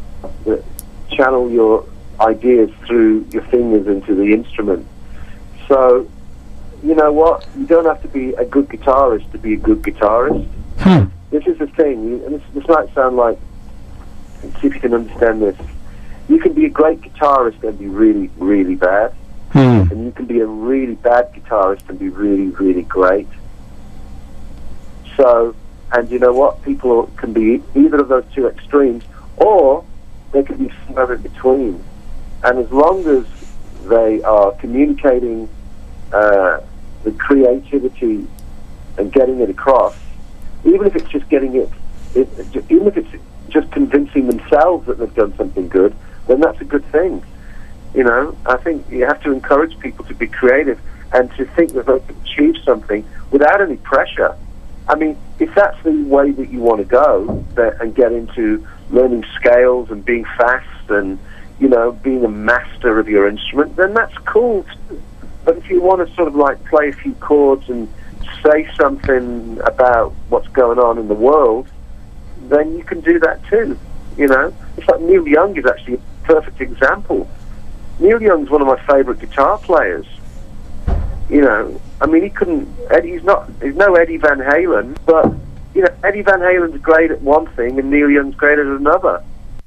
your ideas through your fingers into the instrument. So, you know what? You don't have to be a good guitarist to be a good guitarist. This is the thing, and this might sound like, see if you can understand this. You can be a great guitarist and be really, really bad. And you can be a really bad guitarist and be really, really great. So, and you know what? People can be either of those two extremes, or they can be somewhere in between. And as long as they are communicating the creativity and getting it across, even if it's just getting even if it's just convincing themselves that they've done something good, then that's a good thing. I think you have to encourage people to be creative and to think that they can achieve something without any pressure. I mean, if that's the way that you want to go and get into learning scales and being fast and, being a master of your instrument, then that's cool too. But if you want to sort of like play a few chords and say something about what's going on in the world, then you can do that too. It's like Neil Young is actually a perfect example. Neil Young's one of my favourite guitar players. I mean, he's no Eddie Van Halen, but, Eddie Van Halen's great at one thing and Neil Young's great at another.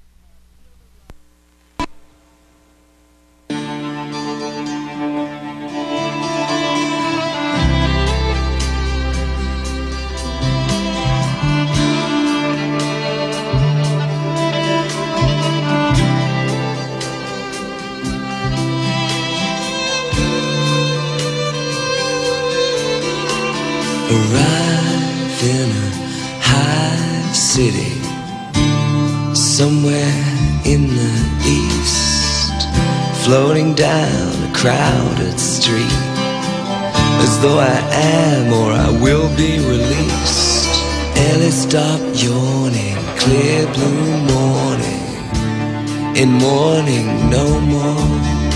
Arrive in a high city, somewhere in the east, floating down a crowded street, as though I am or I will be released. Ellie, stop yawning, clear blue morning, in morning no more.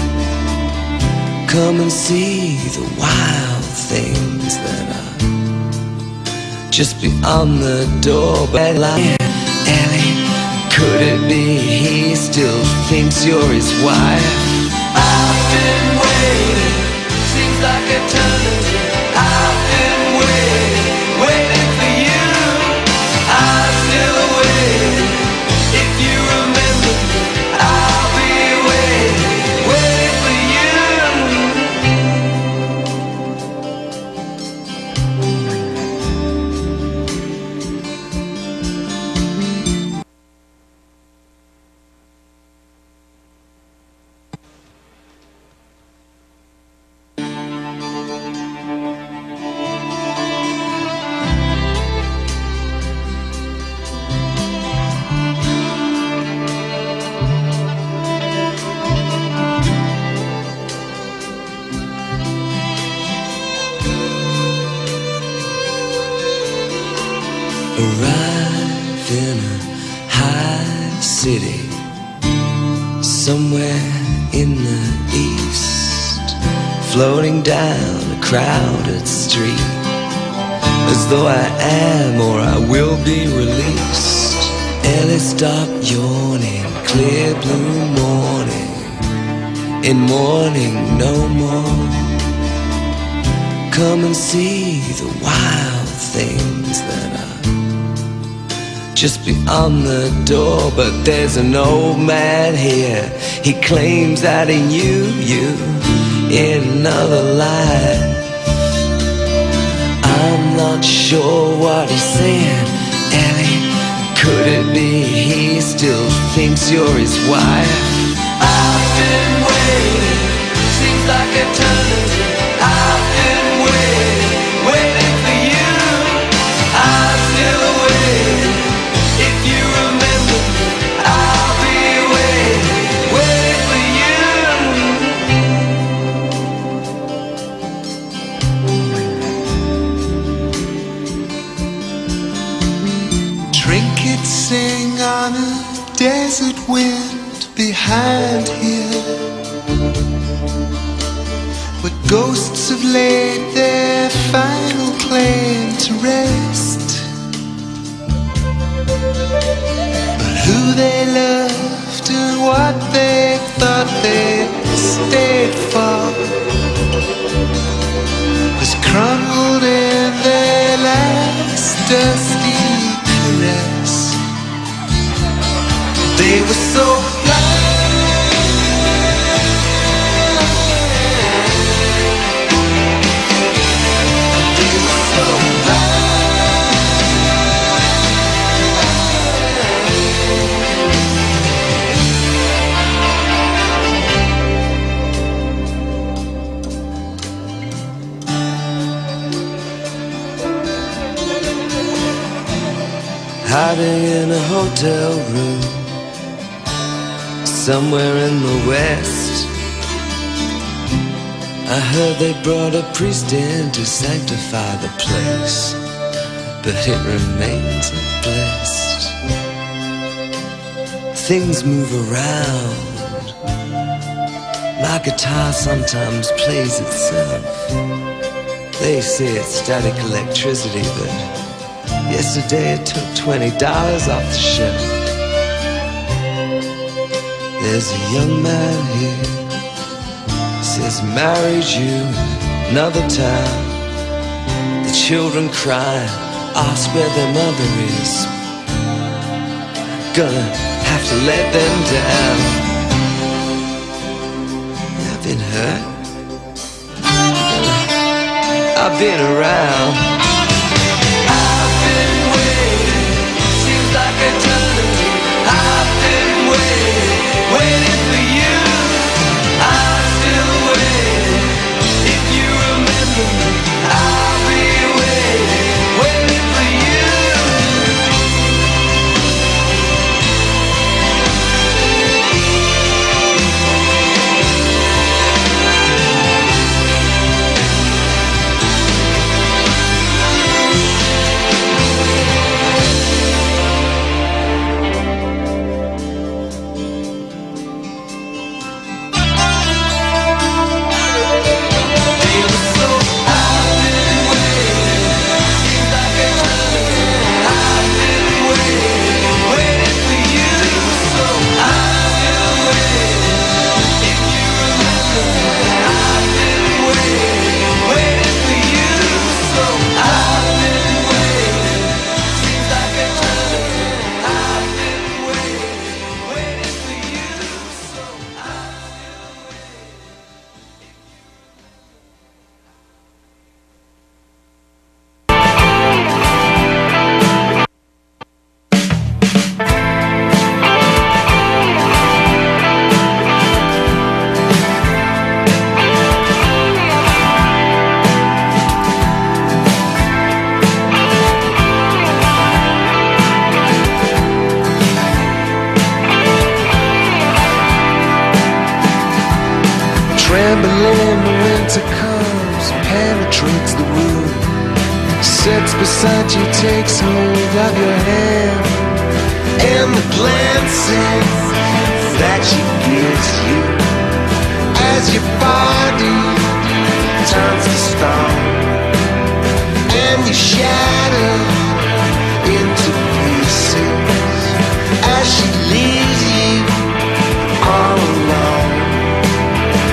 Come and see the wild things that are just beyond the door. But Ellie, could it be he still thinks you're his wife? I've been waiting, seems like eternity. I've been waiting for you. I'm still waiting, if you remember me, I'll be waiting for you. Arrive in a high city, somewhere in the east, floating down a crowded street, as though I am or I will be released. Ellie, stop yawning, clear blue morning, in mourning no more. Come and see the wild things that are just beyond the door. But there's an old man here, he claims that he knew you in another life. I'm not sure what he's saying, Ellie. Could it be he still thinks you're his wife? I've been waiting, seems like eternity. I've been waiting for you. I'm still waiting. If you remember me, I'll be waiting for you. Trinkets sing on a desert wind behind here, where ghosts have laid their final claim to rest. But who they loved and what they thought they stayed for has crumbled in their last dusty caress. They were so hiding in a hotel room somewhere in the west. I heard they brought a priest in to sanctify the place, but it remains unblessed. Things move around. My guitar sometimes plays itself. They say it's static electricity, but yesterday it took $20 off the shelf. There's a young man here, says he married you another time. The children cry, ask where their mother is. Gonna have to let them down. I've been hurt, I've been around. Like eternity, I've been waiting for you. I'm still waiting. If you remember me, I'll be waiting for you. Trembling when winter comes, penetrates the room, sits beside you, takes hold of your hand, and the glancing that she gives you as your body turns to stone and you shatter into pieces as she leaves you all alone.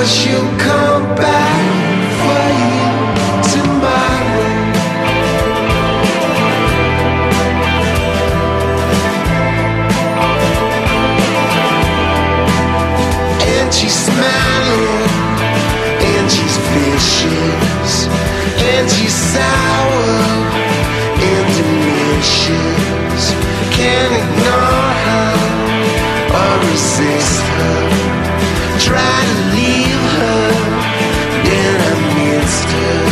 but she'll come back for you tomorrow. And she's smiling, and she's vicious, and she's sour and delicious. Can't ignore her or resist her. Try to leave her, then I missed her.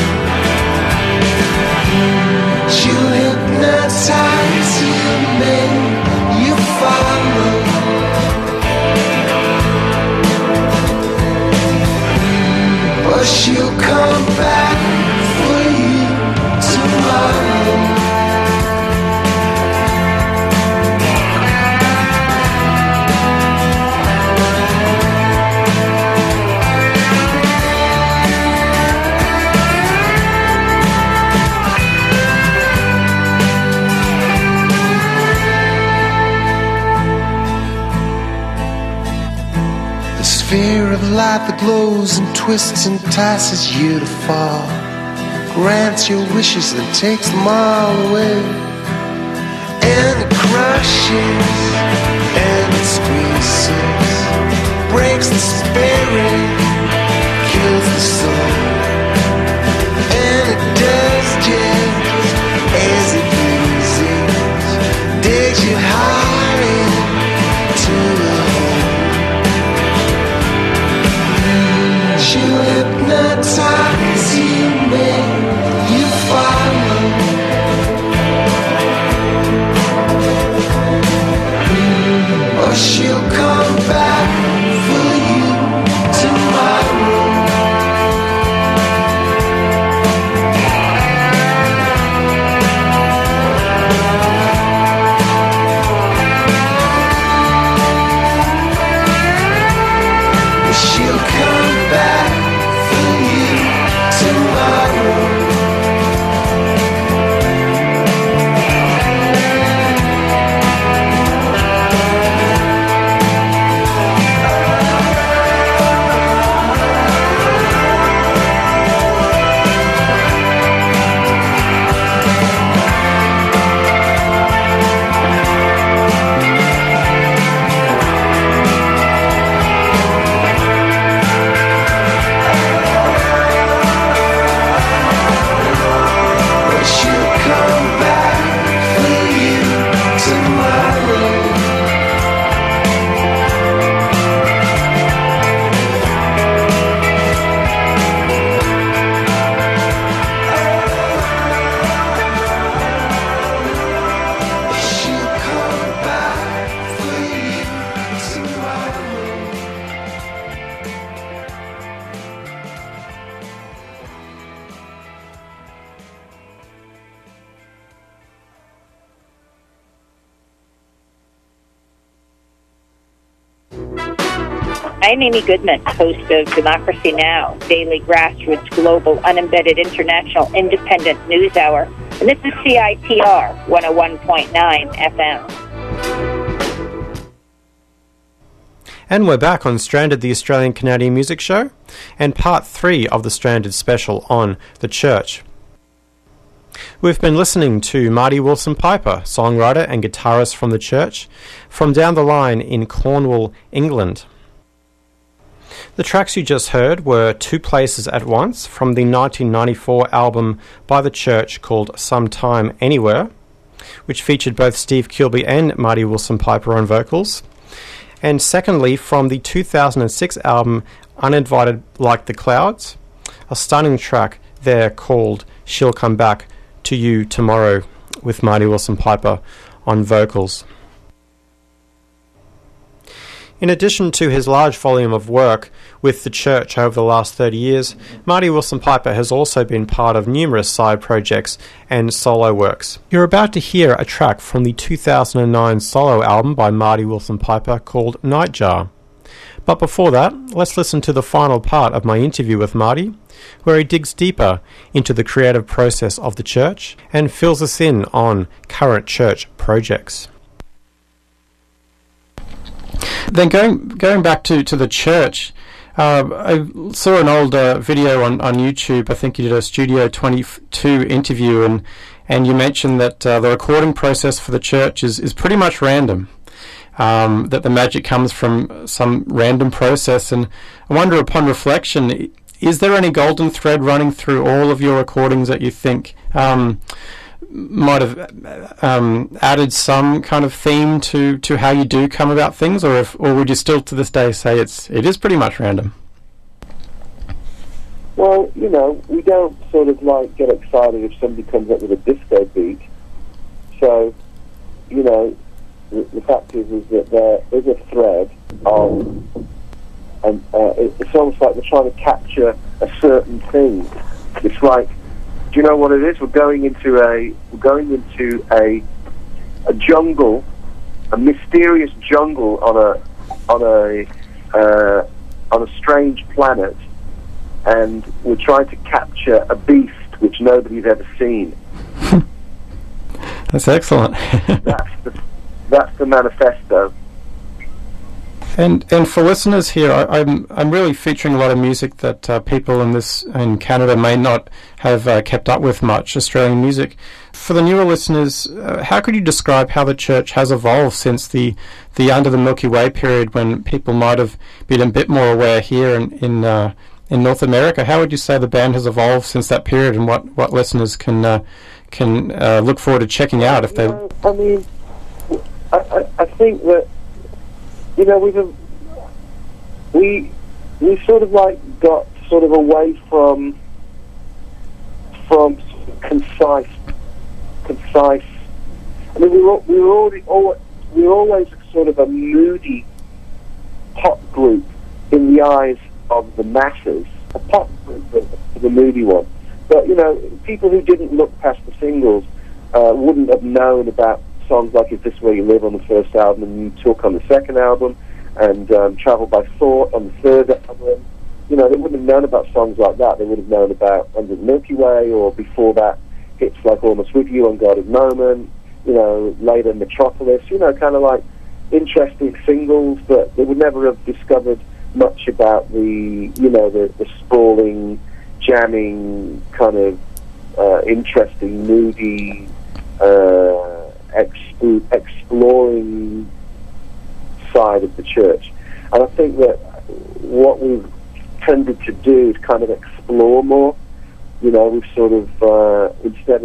She'll hypnotize you, make you follow. But she'll come back for you tomorrow. The sphere of light that glows and twists and entices you to fall, grants your wishes and takes them all away. And it crushes and it squeezes, breaks the spirit, kills the soul. And it does just as it pleases, digs your heart into the hole. She'll hypnotize you, make you follow. Or she'll come back for you tomorrow. She'll come back for you tomorrow. I'm Amy Goodman, host of Democracy Now!, daily grassroots, global, unembedded, international, independent news hour. And this is CITR 101.9 FM. And we're back on Stranded, the Australian Canadian Music Show, and part 3 of the Stranded special on the church. We've been listening to Marty Wilson Piper, songwriter and guitarist from the church, from down the line in Cornwall, England. The tracks you just heard were Two Places at Once from the 1994 album by the church called Sometime Anywhere, which featured both Steve Kilbey and Marty Wilson Piper on vocals. And secondly, from the 2006 album Uninvited Like the Clouds, a stunning track there called She'll Come Back to You Tomorrow with Marty Wilson Piper on vocals. In addition to his large volume of work with the church over the last 30 years, Marty Wilson Piper has also been part of numerous side projects and solo works. You're about to hear a track from the 2009 solo album by Marty Wilson Piper called Nightjar. But before that, let's listen to the final part of my interview with Marty, where he digs deeper into the creative process of the church and fills us in on current church projects. Then going back to the church, I saw an old video on YouTube. I think you did a Studio 22 interview, and you mentioned that the recording process for the church is pretty much random. That the magic comes from some random process. And I wonder, upon reflection, is there any golden thread running through all of your recordings that you think might have added some kind of theme to how you do come about things, or would you still to this day say it is pretty much random? Well, you know, we don't sort of like get excited if somebody comes up with a disco beat. So, you know, the fact is that there is a thread on, and it's almost like we're trying to capture a certain thing. It's like, do you know what it is? We're going into a jungle, a mysterious jungle on a strange planet, and we're trying to capture a beast which nobody's ever seen. That's excellent. That's the manifesto. And for listeners here, I'm really featuring a lot of music that people in Canada may not have kept up with much, Australian music. For the newer listeners, how could you describe how the church has evolved since the Under the Milky Way period, when people might have been a bit more aware here in North America? How would you say the band has evolved since that period, and what listeners can look forward to checking out if they? I mean, I think that, you know, we sort of like got sort of away from concise. I mean, we were always sort of a moody pop group in the eyes of the masses. A pop group, the moody one. But you know, people who didn't look past the singles wouldn't have known about songs like "Is This Where You Live" on the first album, and "You Took" on the second album, and "Travel by Thought" on the third album. You know, they wouldn't have known about songs like that. They would have known about "Under the Milky Way," or before that, hits like "Almost With You" and "God is Moment." You know, later "Metropolis." You know, kind of like interesting singles, but they would never have discovered much about the sprawling, jamming, kind of interesting, moody, exploring side of the church. And I think that what we've tended to do is kind of explore more. You know, we've sort of instead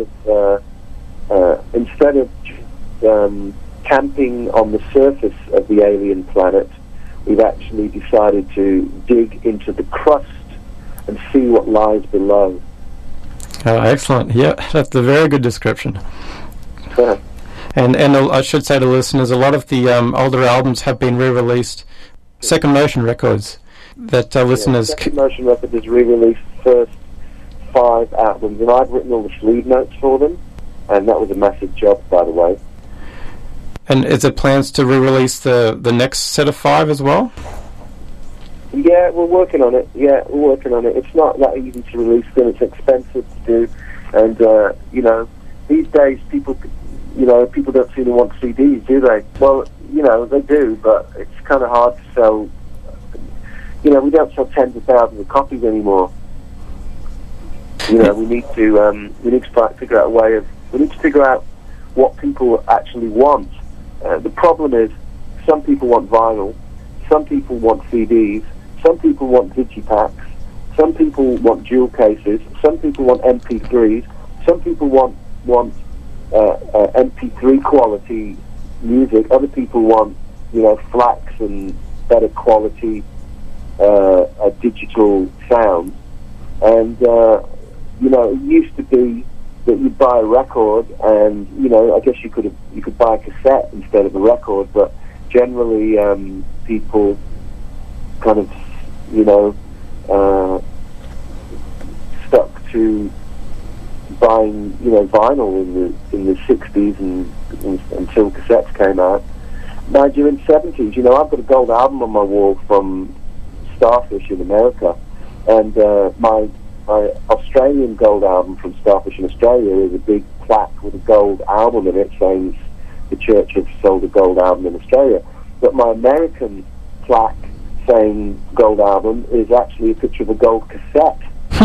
of camping on the surface of the alien planet, we've actually decided to dig into the crust and see what lies below. Oh, excellent. Yeah, that's a very good description. And I should say to listeners, a lot of the older albums have been re-released. Second Motion Records, that listeners... Second Motion Records has re-released the first 5 albums, and I've written all the sleeve notes for them, and that was a massive job, by the way. And is there plans to re-release the next set of 5 as well? Yeah, we're working on it. It's not that easy to release them. It's expensive to do, and you know, these days people don't seem to want CDs, do they? Well, you know, they do, but it's kind of hard to sell. You know, we don't sell tens of thousands of copies anymore. You know, we need to figure out a way of. We need to figure out what people actually want. The problem is, some people want vinyl, some people want CDs, some people want digipacks, some people want jewel cases, some people want MP3s, some people want MP3 quality music, other people want, you know, FLACs and better quality digital sound. And you know, it used to be that you'd buy a record, and you know, I guess you could buy a cassette instead of a record, but generally people kind of, you know, stuck to buying, you know, vinyl in the 60s and until cassettes came out. Now during the 70s, you know, I've got a gold album on my wall from Starfish in America, and my Australian gold album from Starfish in Australia is a big plaque with a gold album in it saying the church has sold a gold album in Australia. But my American plaque saying gold album is actually a picture of a gold cassette.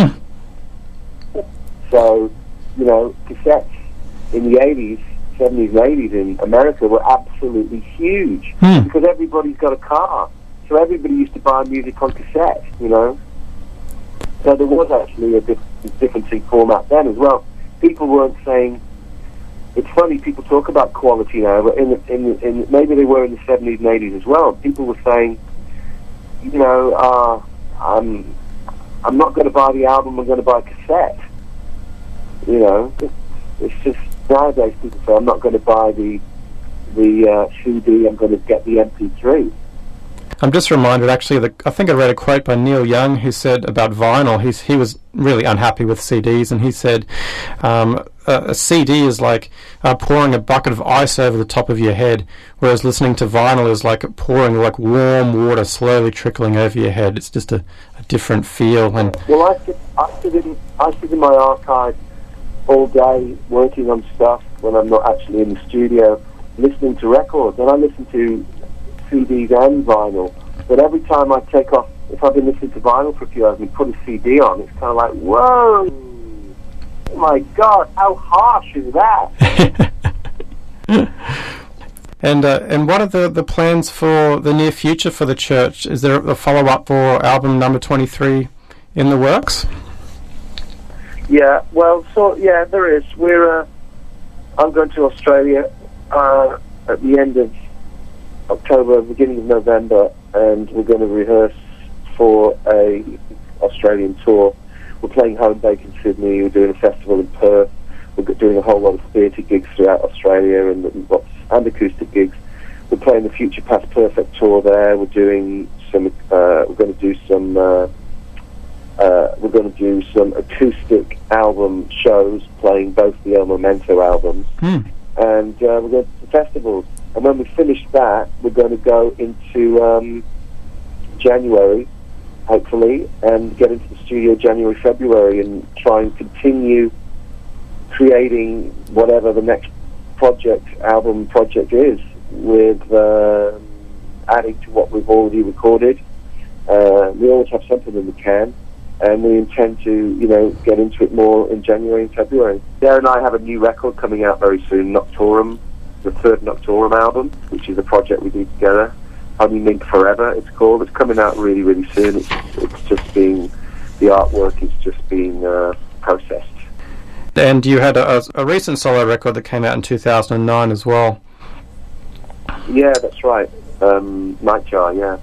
So, you know, cassettes in the 80s, 70s and 80s in America were absolutely huge because everybody's got a car. So everybody used to buy music on cassette, you know. So there was actually a difference in format then as well. People weren't saying... It's funny, people talk about quality now, but in maybe they were in the 70s and 80s as well. People were saying, you know, I'm not going to buy the album, I'm going to buy a cassette. You know, it's just nowadays people say, I'm not going to buy the CD, I'm going to get the MP3. I'm just reminded, actually, I think I read a quote by Neil Young who said about vinyl, he was really unhappy with CDs, and he said a CD is like pouring a bucket of ice over the top of your head, whereas listening to vinyl is like pouring like warm water slowly trickling over your head. It's just a different feel. And well, I sit in my archive all day working on stuff when I'm not actually in the studio, listening to records, and I listen to CDs and vinyl, but every time I take off, if I've been listening to vinyl for a few hours and put a CD on, it's kind of like, whoa, oh my God, how harsh is that? And what are the plans for the near future for the church? Is there a follow-up for album number 23 in the works? Yeah, well, yeah, there is. I'm going to Australia at the end of October, beginning of November, and we're going to rehearse for a Australian tour. We're playing home bake in Sydney, we're doing a festival in Perth, we're doing a whole lot of theatre gigs throughout Australia and acoustic gigs. We're playing the Future Past Perfect tour there. We're doing some we're going to do some acoustic album shows, playing both the El Momento albums, and we're going to festivals. And when we finish that, we're going to go into January, hopefully, and get into the studio January, February, and try and continue creating whatever the next album project is, with adding to what we've already recorded. We always have something in the can, and we intend to, get into it more in January and February. Sarah and I have a new record coming out very soon, Noctorum, the third Noctorum album, which is a project we do together. Honey Mink Forever, it's called. It's coming out really, really soon. It's just being, the artwork is just being processed. And you had a recent solo record that came out in 2009 as well. Yeah, that's right. Nightjar, yeah.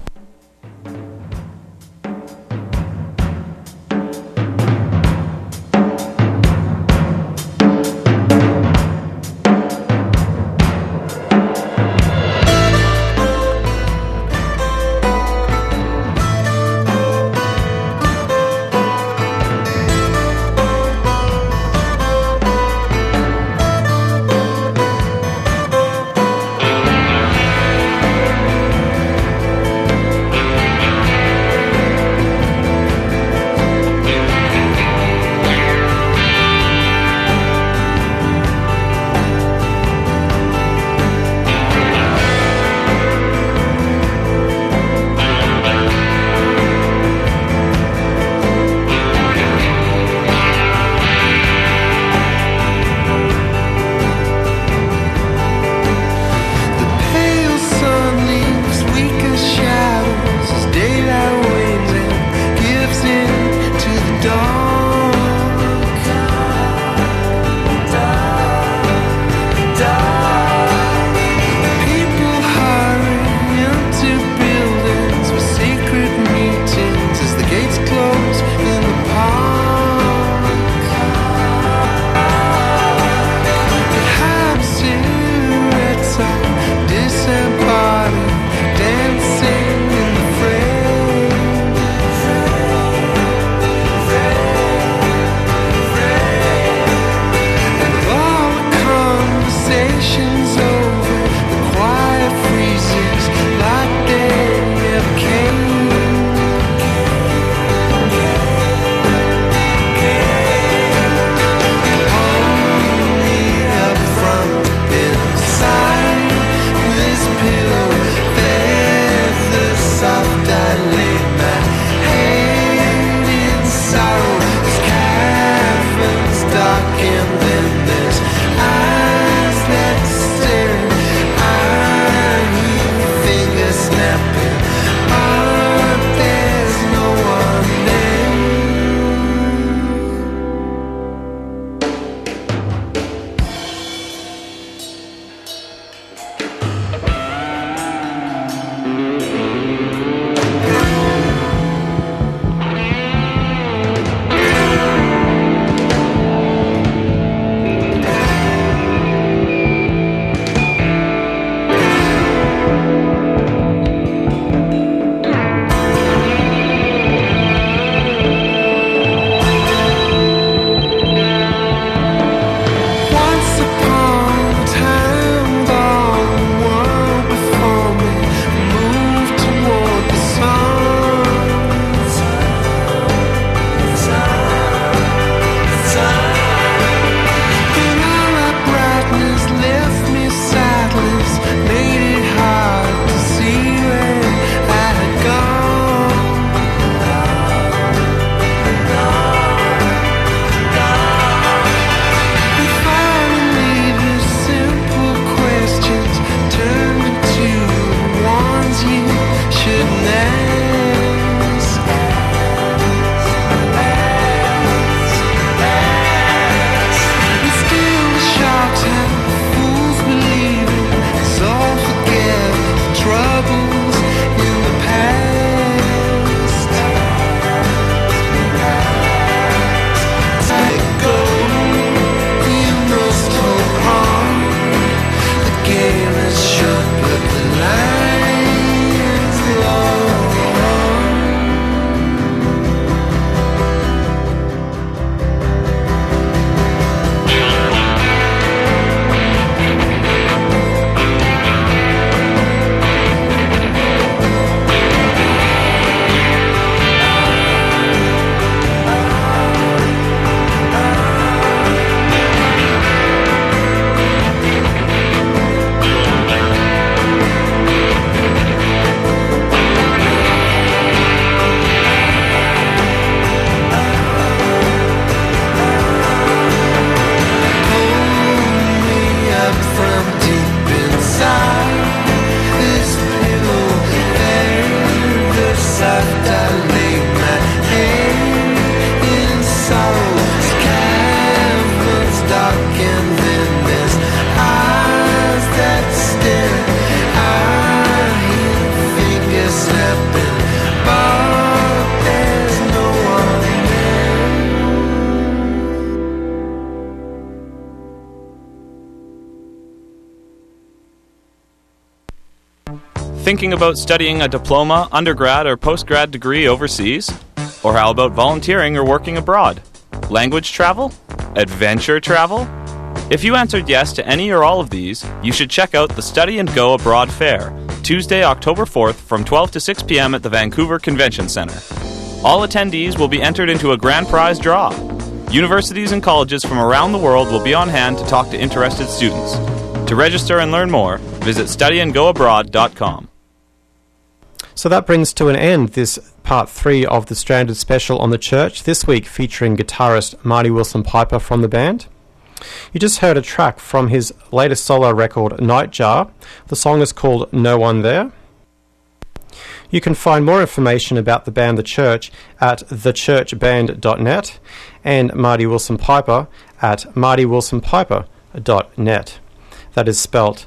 Thinking about studying a diploma, undergrad, or postgrad degree overseas? Or how about volunteering or working abroad? Language travel? Adventure travel? If you answered yes to any or all of these, you should check out the Study and Go Abroad Fair, Tuesday, October 4th from 12 to 6 p.m. at the Vancouver Convention Centre. All attendees will be entered into a grand prize draw. Universities and colleges from around the world will be on hand to talk to interested students. To register and learn more, visit studyandgoabroad.com. So that brings to an end this part 3 of the Stranded special on the church, this week featuring guitarist Marty Wilson Piper from the band. You just heard a track from his latest solo record, Nightjar. The song is called No One There. You can find more information about the band The Church at thechurchband.net and Marty Wilson Piper at martywilsonpiper.net. That is spelt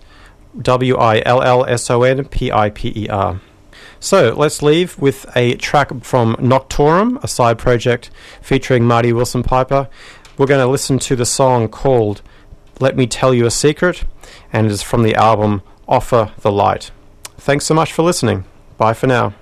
WILLSONPIPER. So let's leave with a track from Noctorum, a side project featuring Marty Wilson Piper. We're going to listen to the song called Let Me Tell You a Secret, and it is from the album Offer the Light. Thanks so much for listening. Bye for now.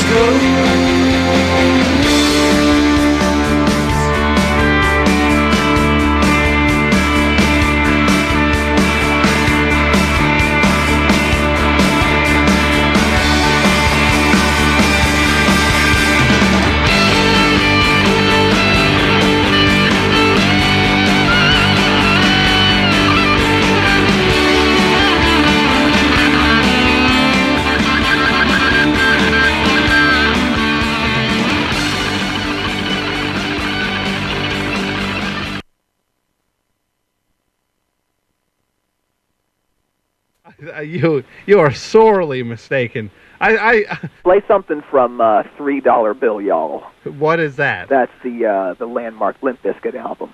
You are sorely mistaken. I play something from $3 Bill, y'all. What is that? That's the landmark Limp Bizkit album.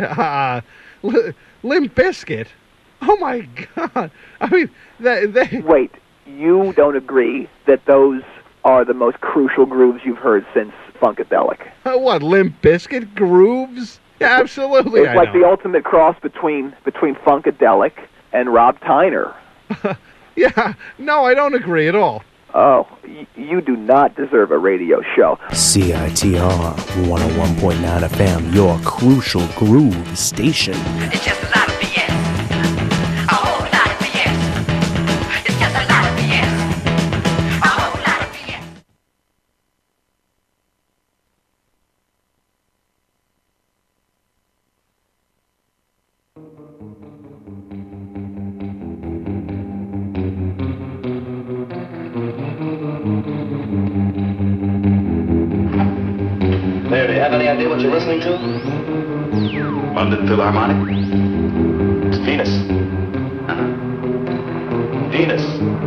Limp Bizkit? Oh my God! I mean, they. Wait, you don't agree that those are the most crucial grooves you've heard since Funkadelic? What, Limp Bizkit grooves? Yeah, absolutely. It's like the ultimate cross between Funkadelic and Rob Tyner. Yeah, no, I don't agree at all. Oh, you do not deserve a radio show. CITR 101.9 FM, your crucial groove station. It's just a lot of BS. A whole lot of BS. It's just a lot of BS. A whole lot of BS. There, do you have any idea what you're listening to? London Philharmonic? It's Venus. Venus.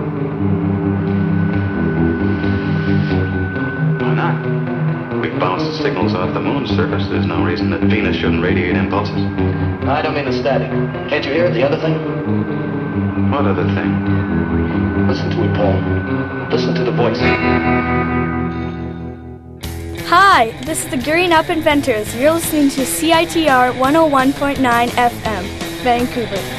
Why not? We bounce signals off the moon's surface. There's no reason that Venus shouldn't radiate impulses. I don't mean the static. Can't you hear it? The other thing? What other thing? Listen to it, Paul. Listen to the voice. Hi, this is the Gearing Up Inventors. You're listening to CITR 101.9 FM, Vancouver.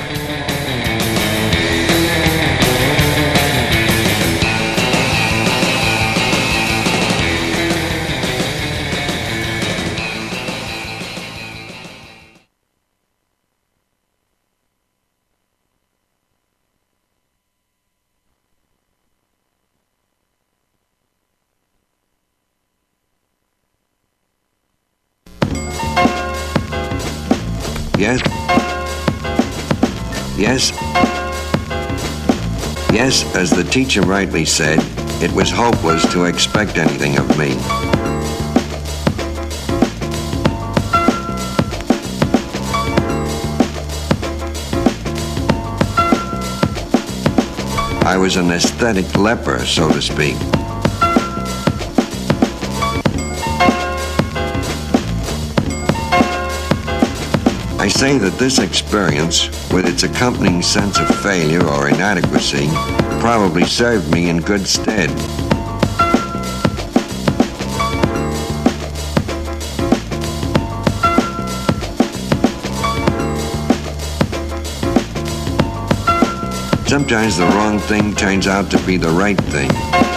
Yes. Yes. Yes, as the teacher rightly said, it was hopeless to expect anything of me. I was an aesthetic leper, so to speak. I say that this experience, with its accompanying sense of failure or inadequacy, probably served me in good stead. Sometimes the wrong thing turns out to be the right thing.